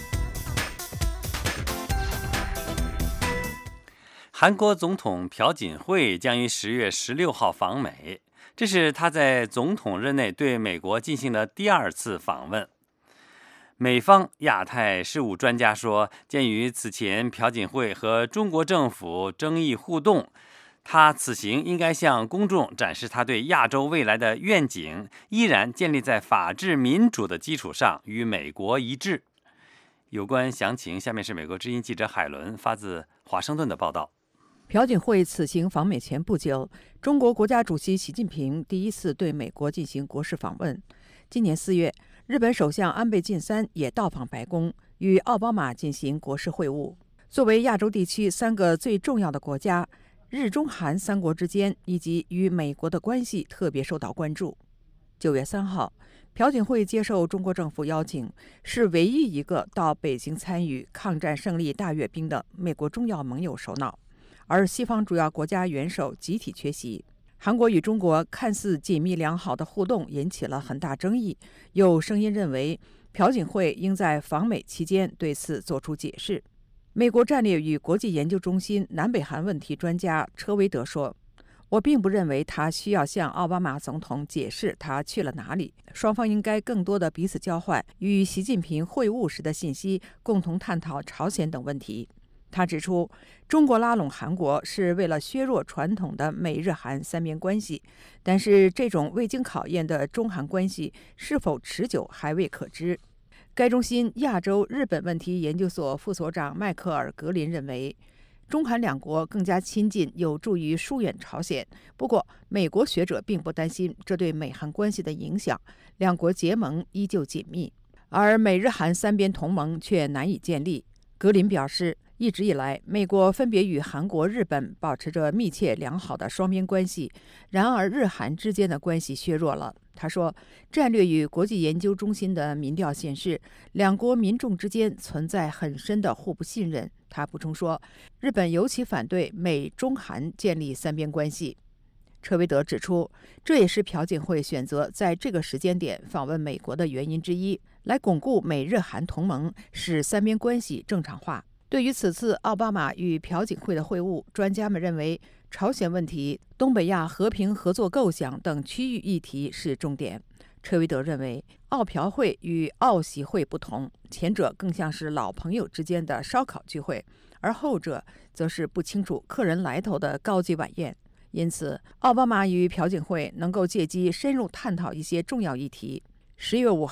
[SPEAKER 1] 韩国总统朴槿惠将于十月十六号访美，这是他在总统任内对美国进行的第二次访问。美方亚太事务专家说，鉴于此前朴槿惠和中国政府争议互动，他此行应该向公众展示他对亚洲未来的愿景，依然建立在法治民主的基础上，与美国一致。有关详情，下面是美国之音记者海伦发自华盛顿的报道。
[SPEAKER 22] 朴槿惠此行访美前不久，中国国家主席习近平第一次对美国进行国事访问。今年四月，日本首相安倍晋三也到访白宫，与奥巴马进行国事会晤。作为亚洲地区三个最重要的国家，日中韩三国之间以及与美国的关系特别受到关注。九月三号，朴槿惠接受中国政府邀请，是唯一一个到北京参与抗战胜利大阅兵的美国重要盟友首脑。而西方主要国家元首集体缺席。韩国与中国看似紧密良好的互动引起了很大争议，有声音认为朴槿惠应在访美期间对此作出解释。美国战略与国际研究中心南北韩问题专家车维德说，我并不认为他需要向奥巴马总统解释他去了哪里，双方应该更多的彼此交换与习近平会晤时的信息，共同探讨朝鲜等问题。他指出，中国拉拢韩国是为了削弱传统的美日韩三边关系，但是这种未经考验的中韩关系是否持久还未可知。该中心亚洲日本问题研究所副所长迈克尔·格林认为，中韩两国更加亲近有助于疏远朝鲜。不过，美国学者并不担心这对美韩关系的影响，两国结盟依旧紧密，而美日韩三边同盟却难以建立。格林表示，一直以来，美国分别与韩国、日本保持着密切良好的双边关系，然而日韩之间的关系削弱了。他说，战略与国际研究中心的民调显示，两国民众之间存在很深的互不信任。他补充说，日本尤其反对美中韩建立三边关系。车维德指出，这也是朴槿惠选择在这个时间点访问美国的原因之一，来巩固美日韩同盟，使三边关系正常化。对于此次奥巴马与朴槿惠的会晤，专家们认为朝鲜问题、东北亚和平合作构想等区域议题是重点。车维德认为，奥朴会与奥习会不同，前者更像是老朋友之间的烧烤聚会，而后者则是不清楚客人来头的高级晚宴。因此，奥巴马与朴槿惠能够借机深入探讨一些重要议题。十月五号，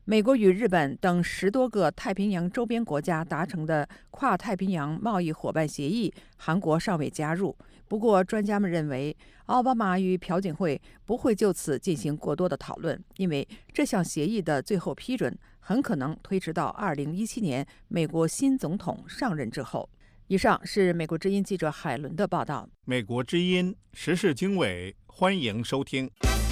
[SPEAKER 22] 美国与日本等十多个太平洋周边国家达成的跨太平洋贸易伙伴协议，韩国尚未加入。不过，专家们认为，奥巴马与朴槿惠不会就此进行过多的讨论，因为这项协议的最后批准很可能推迟到二零一七年美国新总统上任之后。以上是美国之音记者海伦的报道。
[SPEAKER 14] 美国之音时事经纬，欢迎收听。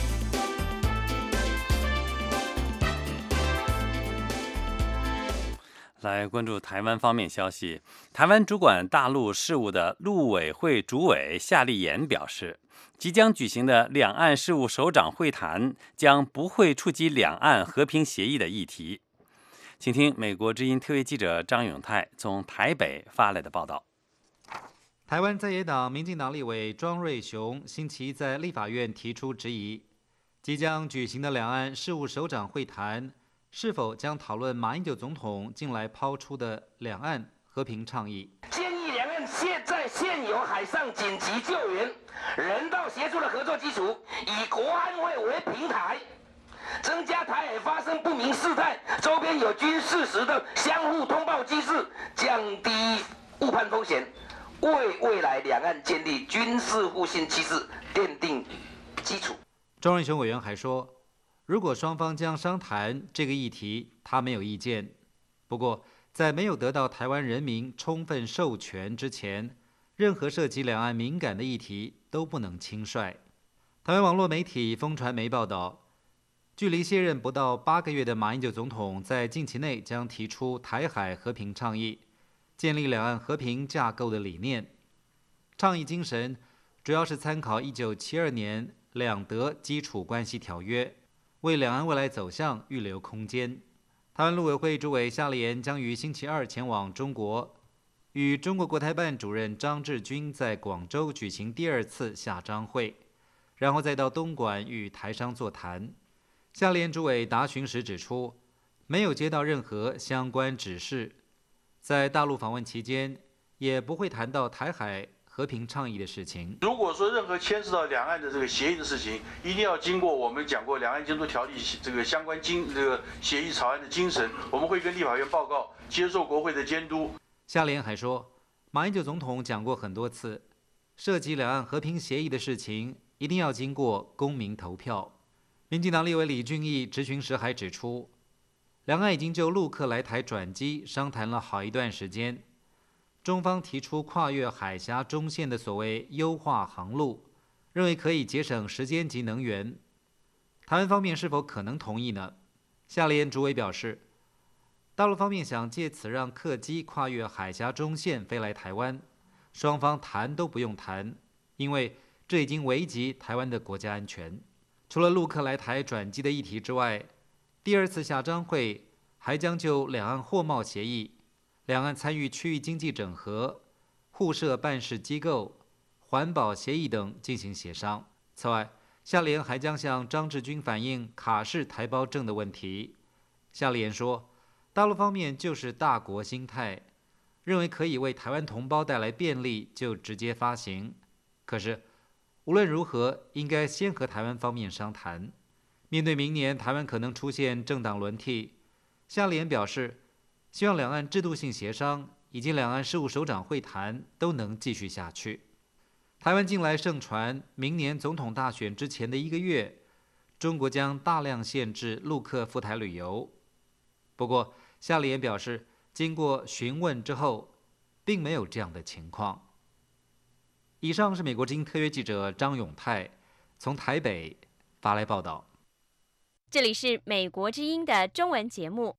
[SPEAKER 1] 来关注台湾方面消息。台湾主管大陆事务的陆委会主委夏立言表示，即将举行的两岸事务首长会谈将不会触及两岸和平协议的议题。请听美国之音特约记者张永泰从台北发来的报道。
[SPEAKER 5] 台湾在野党民进党立委庄瑞雄星期一在立法院提出质疑，即将举行的两岸事务首长会谈是否将讨论马英九总统近来抛出的两岸和平倡议？
[SPEAKER 7] 建议两岸现在现有海上紧急救援、人道协助的合作基础，以国安会为平台，增加台海发生不明事态、周边有军事时的相互通报机制，降低误判风险，为未来两岸建立军事互信机制奠定基础。
[SPEAKER 5] 庄瑞雄委员还说，如果双方将商谈这个议题，他没有意见。不过，在没有得到台湾人民充分授权之前，任何涉及两岸敏感的议题都不能轻率。台湾网络媒体风传媒报道，距离卸任不到八个月的马英九总统，在近期内将提出台海和平倡议，建立两岸和平架构的理念。倡议精神主要是参考一九七二年两德基础关系条约，为两岸未来走向预留空间。台湾陆委会主委夏立言将于星期二前往中国，与中国国台办主任张志军在广州举行第二次夏张会，然后再到东莞与台商座谈。夏立言主委答询时指出，没有接到任何相关指示，在大陆访问期间也不会谈到台海和平倡议的事情。
[SPEAKER 23] 如果说任何牵涉到两岸的这个协议的事情，一定要经过我们讲过两岸监督条例这个相关精这个协议草案的精神，我们会跟立法院报告，接受国会的监督。
[SPEAKER 5] 夏立言还说，马英九总统讲过很多次，涉及两岸和平协议的事情一定要经过公民投票。民进党立委李俊毅质询时还指出，两岸已经就陆客来台转机商谈了好一段时间。中方提出跨越海峡中线的所谓优化航路，认为可以节省时间及能源。台湾方面是否可能同意呢？夏立言主委表示，大陆方面想借此让客机跨越海峡中线飞来台湾，双方谈都不用谈，因为这已经危及台湾的国家安全。除了陆客来台转机的议题之外，第二次夏张会还将就两岸货贸协议、两岸参与区域经济整合、互设办事机构、环保协议等进行协商。此外，夏立言还将向张志军反映卡式台胞证的问题。夏立言说，大陆方面就是大国心态，认为可以为台湾同胞带来便利，就直接发行。可是，无论如何，应该先和台湾方面商谈。面对明年台湾可能出现政党轮替，夏立言表示，希望两岸制度性协商以及两岸事务首长会谈都能继续下去。台湾近来盛传，明年总统大选之前的一个月，中国将大量限制陆客赴台旅游。不过，夏立言表示，经过询问之后，并没有这样的情况。以上是美国之音特约记者张永泰从台北发来报道。
[SPEAKER 24] 这里是美国之音的中文节目。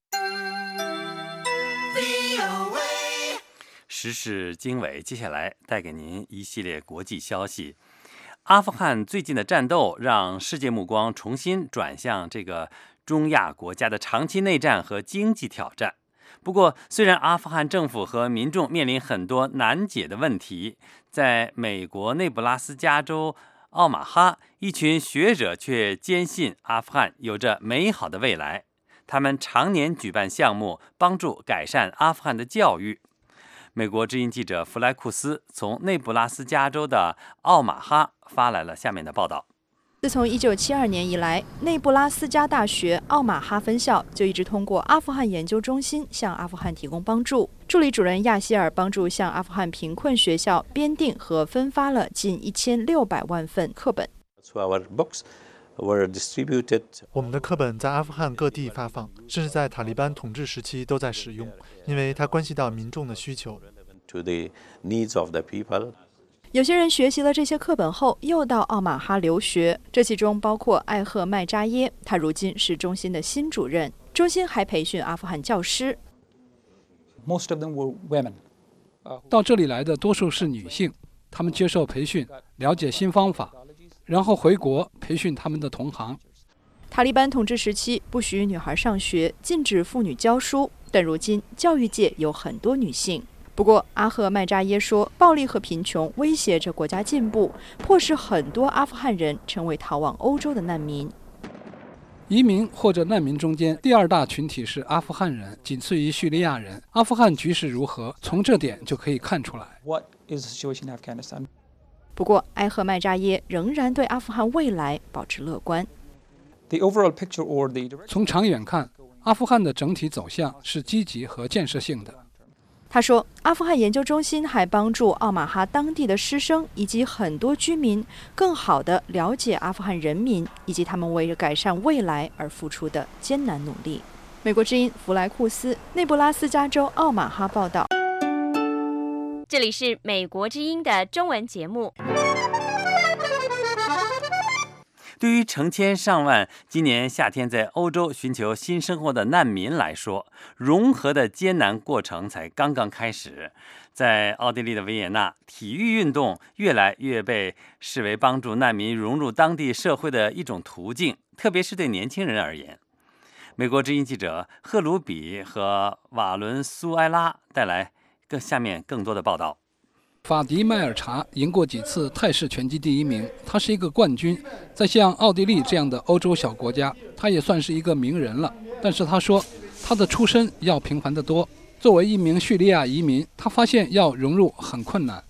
[SPEAKER 1] 时事经纬，接下来带给您一系列国际消息。阿富汗最近的战斗让世界目光重新转向这个中亚国家的长期内战和经济挑战。不过，虽然阿富汗政府和民众面临很多难解的问题，在美国内布拉斯加州奥马哈，一群学者却坚信阿富汗有着美好的未来。他们常年举办项目，帮助改善阿富汗的教育。美国之音记者弗莱库斯从内布拉斯加州的奥马哈发来了下面的报道。
[SPEAKER 3] 自从一九七二年以来，内布拉斯加大学奥马哈分校就一直通过阿富汗研究中心向阿富汗提供帮助。助理主任亚希尔帮助向阿富汗贫困学校编订和分发了近一千六百万份课本。
[SPEAKER 8] 我们的课本在阿富汗各地发放，甚至在塔利班统治时期都在使用，因为它关系到民众的需求。
[SPEAKER 3] 有些人学习了这些课本后，又到奥马哈留学，这其中包括艾赫迈扎耶，他如今是中心的新主任。中心还培训阿富汗教师。
[SPEAKER 4] Most of them were women. 到这里来的多数是女性，她们接受培训，了解新方法，然后回国培训他们的同行。
[SPEAKER 3] 塔利班统治时期不许女孩上学，禁止妇女教书，但如今教育界有很多女性。不过，阿赫迈扎耶说，暴力和贫穷威胁着国家进步，迫使很多阿富汗人成为逃往欧洲的难民。
[SPEAKER 4] 移民或者难民中间，第二大群体是阿富汗人，仅次于叙利亚人。阿富汗局势如何？从这点就可以看出来。
[SPEAKER 9] What is the situation in Afghanistan?
[SPEAKER 3] 不过，埃赫迈扎耶仍然对阿富汗未来保持乐观。
[SPEAKER 9] The overall picture or the
[SPEAKER 4] 从长远看，阿富汗的整体走向是积极和建设性的。
[SPEAKER 3] 他说，阿富汗研究中心还帮助奥马哈当地的师生以及很多居民更好地了解阿富汗人民以及他们为了改善未来而付出的艰难努力。美国之音弗莱库斯，内布拉斯加州奥马哈报道。
[SPEAKER 24] 这里是美国之音的中文节目。
[SPEAKER 1] 对于成千上万今年夏天在欧洲寻求新生活的难民来说，融合的艰难过程才刚刚开始。在奥地利的维也纳，体育运动越来越被视为帮助难民融入当地社会的一种途径，特别是对年轻人而言。美国之音记者赫鲁比和瓦伦苏埃拉带来更下面更多的报道。
[SPEAKER 4] 法迪迈尔查赢过几次泰式拳击第一名，他是一个冠军。在像奥地利这样的欧洲小国家，他也算是一个名人了。但是他说，他的出身要平凡得多。作为一名叙利亚移民，他发现要融入很困难。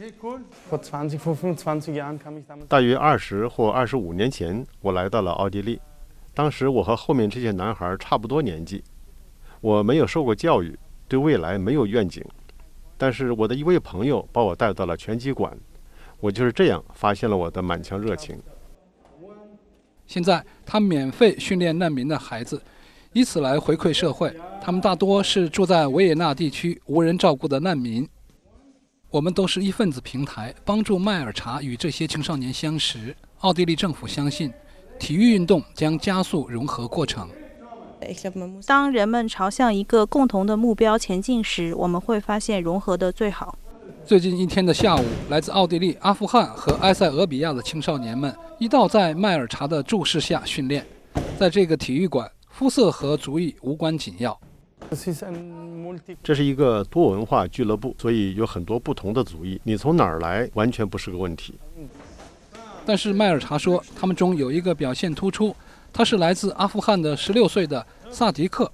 [SPEAKER 10] 大约二十或二十五年前，我来到了奥地利。当时我和后面这些男孩差不多年纪，我没有受过教育，对未来没有愿景。但是我的一位朋友把我带到了拳击馆，我就是这样发现了我的满腔热情。
[SPEAKER 4] 现在他免费训练难民的孩子，以此来回馈社会。他们大多是住在维也纳地区无人照顾的难民。我们都是一份子平台，帮助迈尔查与这些青少年相识。奥地利政府相信，体育运动将加速融合过程。
[SPEAKER 25] 当人们朝向一个共同的目标前进时，我们会发现融合的最好。
[SPEAKER 4] 最近一天的下午，来自奥地利、阿富汗和埃塞俄比亚的青少年们一道在迈尔查的注视下训练。在这个体育馆，肤色和族裔无关紧要。
[SPEAKER 10] 这是一个多文化俱乐部，所以有很多不同的族裔。你从哪儿来，完全不是个问题。
[SPEAKER 4] 但是迈尔查说，他们中有一个表现突出。他是来自阿富汗的十六岁的萨迪克。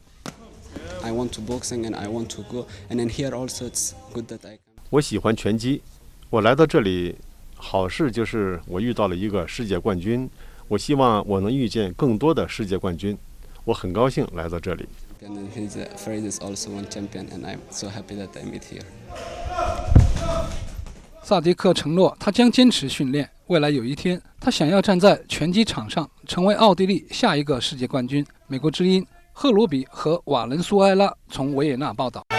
[SPEAKER 10] 我喜欢拳击，我来到这里，好事就是我遇到了一个世界冠军。我希望我能遇见更多的世界冠军。我很高兴来到这里。
[SPEAKER 4] 萨迪克承诺，他将坚持训练。未来有一天，他想要站在拳击场上，成为奥地利下一个世界冠军。美国之音赫鲁比和瓦伦苏埃拉从维也纳报道。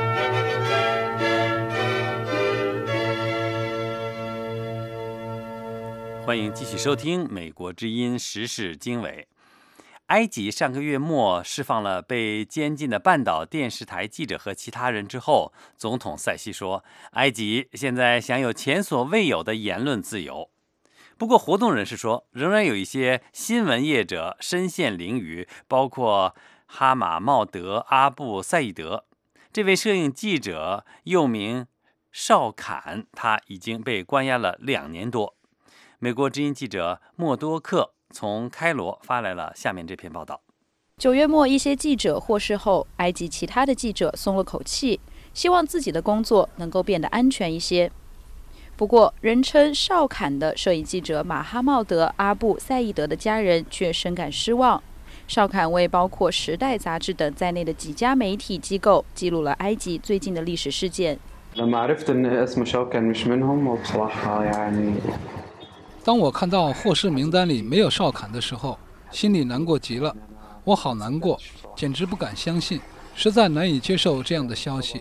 [SPEAKER 1] 欢迎继续收听美国之音时事经纬。埃及上个月末释放了被监禁的半岛电视台记者和其他人之后，总统塞西说，埃及现在享有前所未有的言论自由。不过，活动人士说，仍然有一些新闻业者身陷囹圄，包括哈马茂德·阿布赛义德。这位摄影记者又名邵坎，他已经被关押了两年多。美国之音记者默多克从开罗发来了下面这篇报道。
[SPEAKER 26] 九月末，一些记者获释后，埃及其他的记者松了口气，希望自己的工作能够变得安全一些。 不过，人称少坎的摄影记者马哈茂德·阿布·赛义德的家人却深感失望。少坎为包括《时代》杂志等在内的几家媒体机构记录了埃及最近的历史事件。
[SPEAKER 4] 当我看到获释名单里没有少坎的时候，心里难过极了。我好难过，简直不敢相信，实在难以接受这样的消息。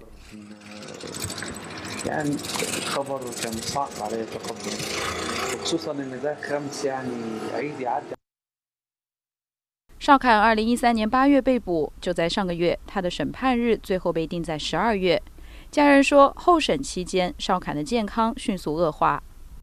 [SPEAKER 26] 少坎二零一三年八月被捕，就在上个月，他的审判日最后被定在十二月。家人说，候审期间，少坎的健康迅速恶化。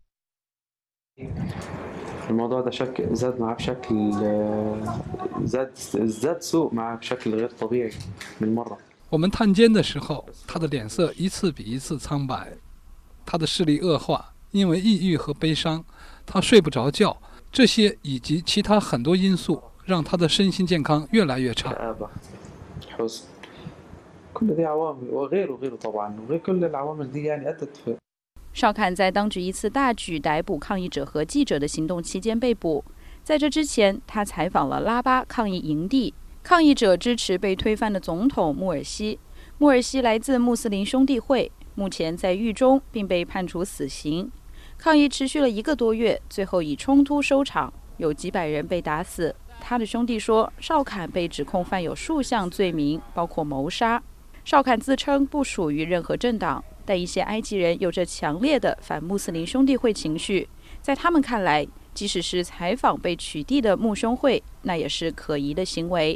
[SPEAKER 12] الموضوع ده شكل زاد معاه بشكل زاد زاد سوء معاه بشكل غير طبيعي بالمرة。
[SPEAKER 4] 我们探监的时候，他的脸色一次比一次苍白，他的视力恶化，因为抑郁和悲伤，他睡不着觉，这些以及其他很多因素让他的身心健康越来越差。
[SPEAKER 26] 少坎在当局一次大举逮捕抗议者和记者的行动期间被捕。在这之前，他采访了拉巴抗议营地，抗议者支持被推翻的总统穆尔西。穆尔西来自穆斯林兄弟会，目前在狱中，并被判处死刑。抗议持续了一个多月，最后以冲突收场，有几百人被打死。他的兄弟说，少坎被指控犯有数项罪名，包括谋杀。少坎自称不属于任何政党，但一些埃及人有着强烈的反穆斯林兄弟会情绪。在他们看来，即使是采访被取缔的穆兄会，那也是可疑的行为。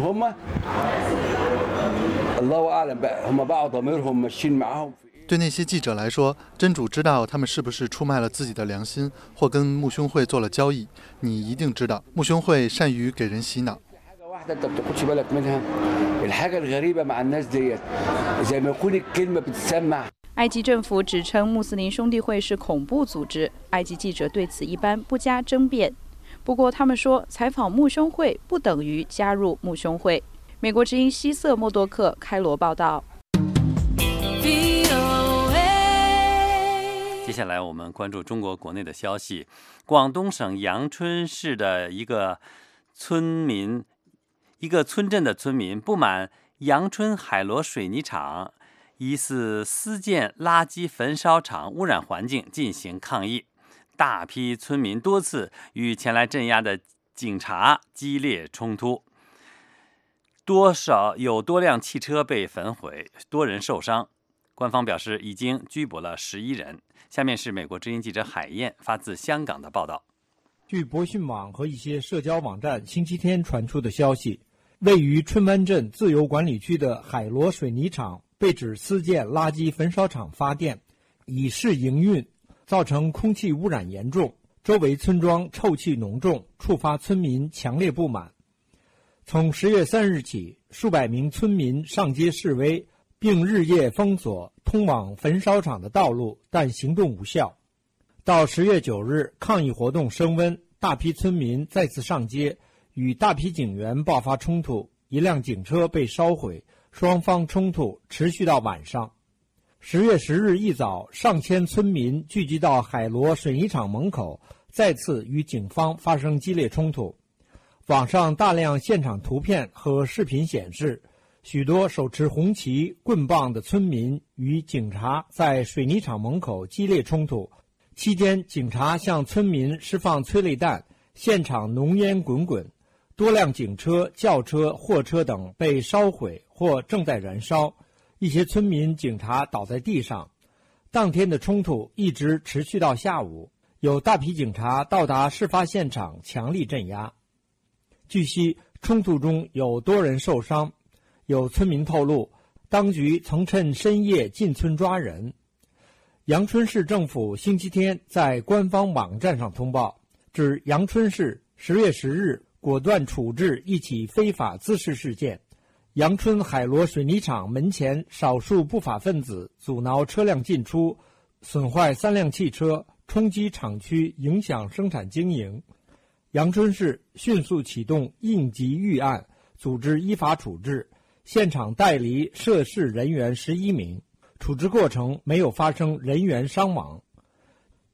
[SPEAKER 8] 对那些记者来说，真主知道他们是不是出卖了自己的良心，或跟穆兄会做了交易。你一定知道，穆兄会善于给人洗脑。
[SPEAKER 26] 埃及政府指称穆斯林兄弟会是恐怖组织，埃及记者对此一般不加争辩。不过，他们说采访穆兄会不等于加入穆兄会。美国之音希瑟·默多克开罗报道。
[SPEAKER 1] 接下来我们关注中国国内的消息。广东省阳春市的一个村民，一个村镇的村民不满阳春海螺水泥厂疑似私建垃圾焚烧厂污染环境进行抗议，大批村民多次与前来镇压的警察激烈冲突，多少有多辆汽车被焚毁，多人受伤。官方表示已经拘捕了十一人。下面是美国之音记者海燕发自香港的报道。
[SPEAKER 15] 据博讯网和一些社交网站星期天传出的消息，位于春湾镇自由管理区的海螺水泥厂被指私建垃圾焚烧厂发电，以试营运，造成空气污染严重，周围村庄臭气浓重，触发村民强烈不满。从十月三日起，数百名村民上街示威，并日夜封锁通往焚烧厂的道路，但行动无效。到十月九日，抗议活动升温，大批村民再次上街，与大批警员爆发冲突，一辆警车被烧毁，双方冲突持续到晚上。十月十日一早，上千村民聚集到海螺水泥厂门口，再次与警方发生激烈冲突。网上大量现场图片和视频显示，许多手持红旗、棍棒的村民与警察在水泥厂门口激烈冲突，期间警察向村民释放催泪弹，现场浓烟滚滚，多辆警车、轿车、货车等被烧毁或正在燃烧，一些村民、警察倒在地上。当天的冲突一直持续到下午，有大批警察到达事发现场强力镇压。据悉，冲突中有多人受伤。有村民透露，当局曾趁深夜进村抓人。阳春市政府星期天在官方网站上通报，指阳春市十月十日果断处置一起非法滋事事件。阳春海螺水泥厂门前少数不法分子阻挠车辆进出，损坏三辆汽车，冲击厂区，影响生产经营。阳春市迅速启动应急预案，组织依法处置。现场带离涉事人员十一名，处置过程没有发生人员伤亡。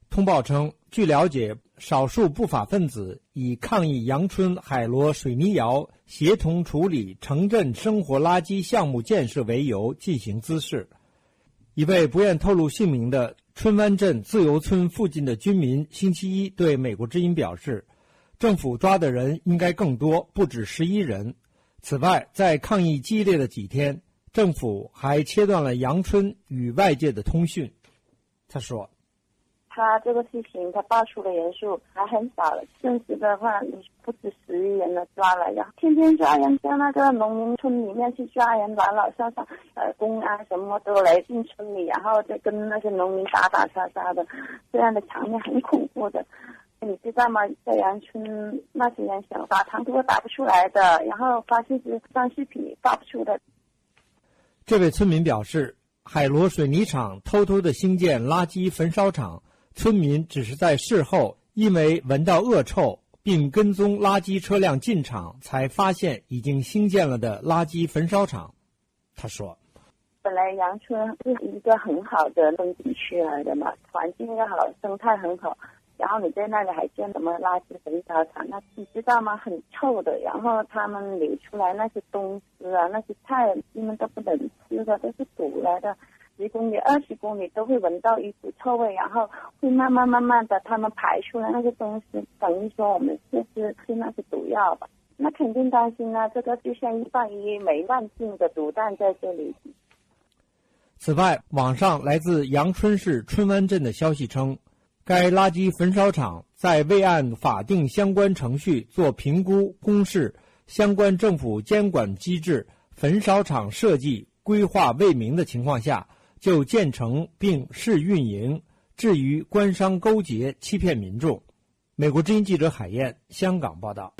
[SPEAKER 15] 通报称，据了解，少数不法分子以抗议阳春海螺水泥窑协同处理城镇生活垃圾项目建设为由进行滋事。一位不愿透露姓名的春湾镇自由村附近的居民星期一对美国之音表示，政府抓的人应该更多，不止十一人。此外，在抗议激烈的几天，政府还切断了阳春与外界的通讯。他说，
[SPEAKER 2] 他这个事情他爆出的人数还很少了，甚至的话不止十一人了抓了，然后天天抓人，在那个农民村里面去抓人，完了上上呃公安什么都来进村里，然后再跟那些农民打打杀杀的，这样的场面很恐怖的。你知道吗？在阳春那些人想打长途都打不出来的，然后发信息、发视频发不出的。
[SPEAKER 15] 这位村民表示，海螺水泥厂偷偷地兴建垃圾焚烧厂，村民只是在事后因为闻到恶臭并跟踪垃圾车辆进场，才发现已经兴建了的垃圾焚烧厂。他说，
[SPEAKER 2] 本来阳春是一个很好的风景区来的嘛，环境又好，生态很好，然后你在那里还建什么垃圾焚烧厂，那你知道吗？很臭的，然后他们流出来那些东西啊，那些菜你们都不能吃的，都是毒来的，十公里、二十公里都会闻到一股臭味，然后会慢慢慢慢的他们排出来那些东西，等于说我们就是吃那些毒药吧。那肯定担心啊，这个就像一放一枚万斤的毒弹在这里。
[SPEAKER 15] 此外，网上来自阳春市春湾镇的消息称，该垃圾焚烧厂在未按法定相关程序做评估、公示、相关政府监管机制、焚烧厂设计规划未明的情况下，就建成并试运营，至于官商勾结欺骗民众。美国之音记者海燕，香港报道。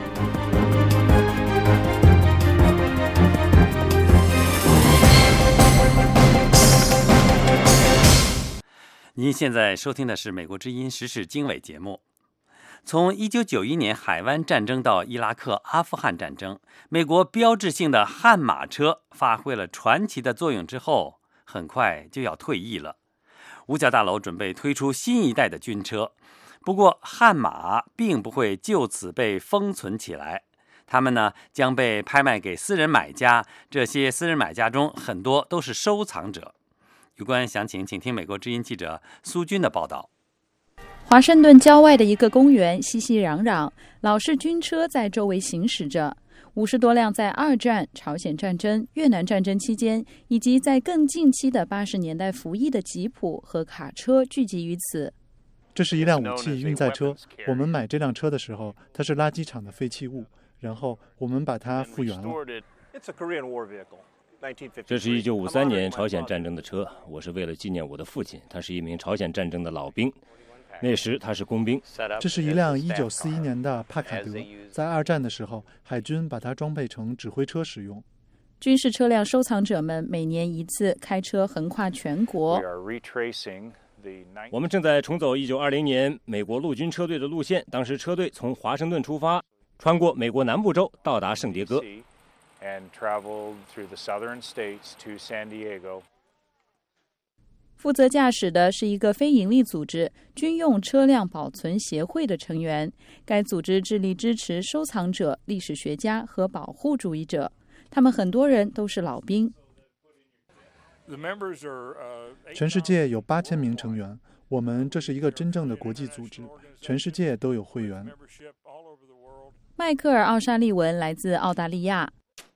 [SPEAKER 1] 您现在收听的是美国之音时事经纬节目。从一九九一年海湾战争到伊拉克、阿富汗战争，美国标志性的悍马车发挥了传奇的作用之后，很快就要退役了。五角大楼准备推出新一代的军车，不过悍马并不会就此被封存起来，他们呢将被拍卖给私人买家，这些私人买家中很多都是收藏者。有关详情，请听美国之音记者苏军的报道。
[SPEAKER 26] 华盛顿郊外的一个公园熙熙攘攘，老式军车在周围行驶着。五十多辆在二战、朝鲜战争、越南战争期间，以及在更近期的八十年代服役的吉普和卡车聚集于此。
[SPEAKER 8] 这是一辆武器运载车，我们买这辆车的时候，它是垃圾场的废弃物，然后我们把它复原了。
[SPEAKER 16] 这是一九五三年朝鲜战争的车，我是为了纪念我的父亲，他是一名朝鲜战争的老兵，那时他是工兵。
[SPEAKER 8] 这是一辆一九四一年的帕卡德，在二战的时候，海军把它装备成指挥车使用。
[SPEAKER 26] 军事车辆收藏者们每年一次开车横跨全国。
[SPEAKER 16] 我们正在重走一九二零年美国陆军车队的路线，当时车队从华盛顿出发，穿过美国南部州，到达圣迭戈。
[SPEAKER 17] and traveled through the southern states to San Diego.
[SPEAKER 26] 负责驾驶的是一个非营利组织军用车辆保存协会的成员。该组织致力支持收藏者、历史学家和保护主义者。他们很多人都是老兵。
[SPEAKER 8] 全世界有八千名成员，我们这是一个真正的国际组织，全世界都有会员。
[SPEAKER 26] 迈克尔·奥沙利文来自澳大利亚。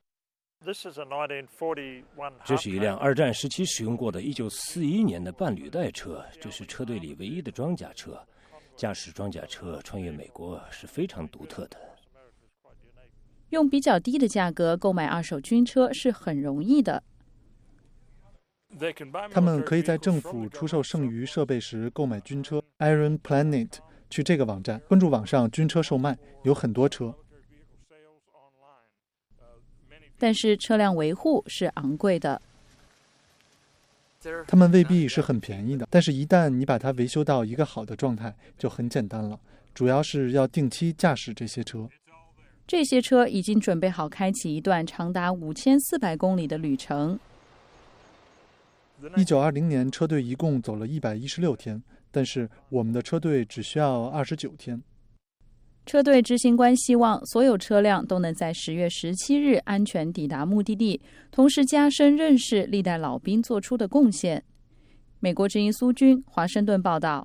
[SPEAKER 16] 这是一辆二战时期使用过的一九四一年的半履带车，这是车队里唯一的装甲车。驾驶装甲车穿越美国是非常独特的。
[SPEAKER 26] 用比较低的价格购买二手军车是很容易的。
[SPEAKER 8] 他们可以在政府出售剩余设备时购买军车。Iron Planet 去这个网站，关注网上军车售卖，有很多车。
[SPEAKER 26] 但是车辆维护是昂贵的。
[SPEAKER 8] 他们未必是很便宜的，但是一旦你把它维修到一个好的状态，就很简单了。主要是要定期驾驶这些车。
[SPEAKER 26] 这些车已经准备好开启一段长达五千四百公里的旅程。
[SPEAKER 8] 一九二零年，车队一共走了一百一十六天， 但是我们的车队只需要二十九天。
[SPEAKER 26] 车队执行官希望所有车辆都能在十月十七日安全抵达目的地，同时加深认识历代老兵做出的贡献。美国之音苏军华盛顿报道。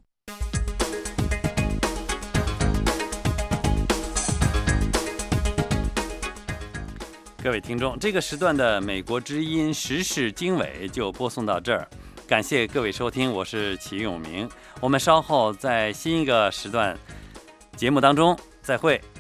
[SPEAKER 1] 各位听众，这个时段的美国之音时事经纬就播送到这儿，感谢各位收听，我是齐永明，我们稍后在新一个时段节目当中再会。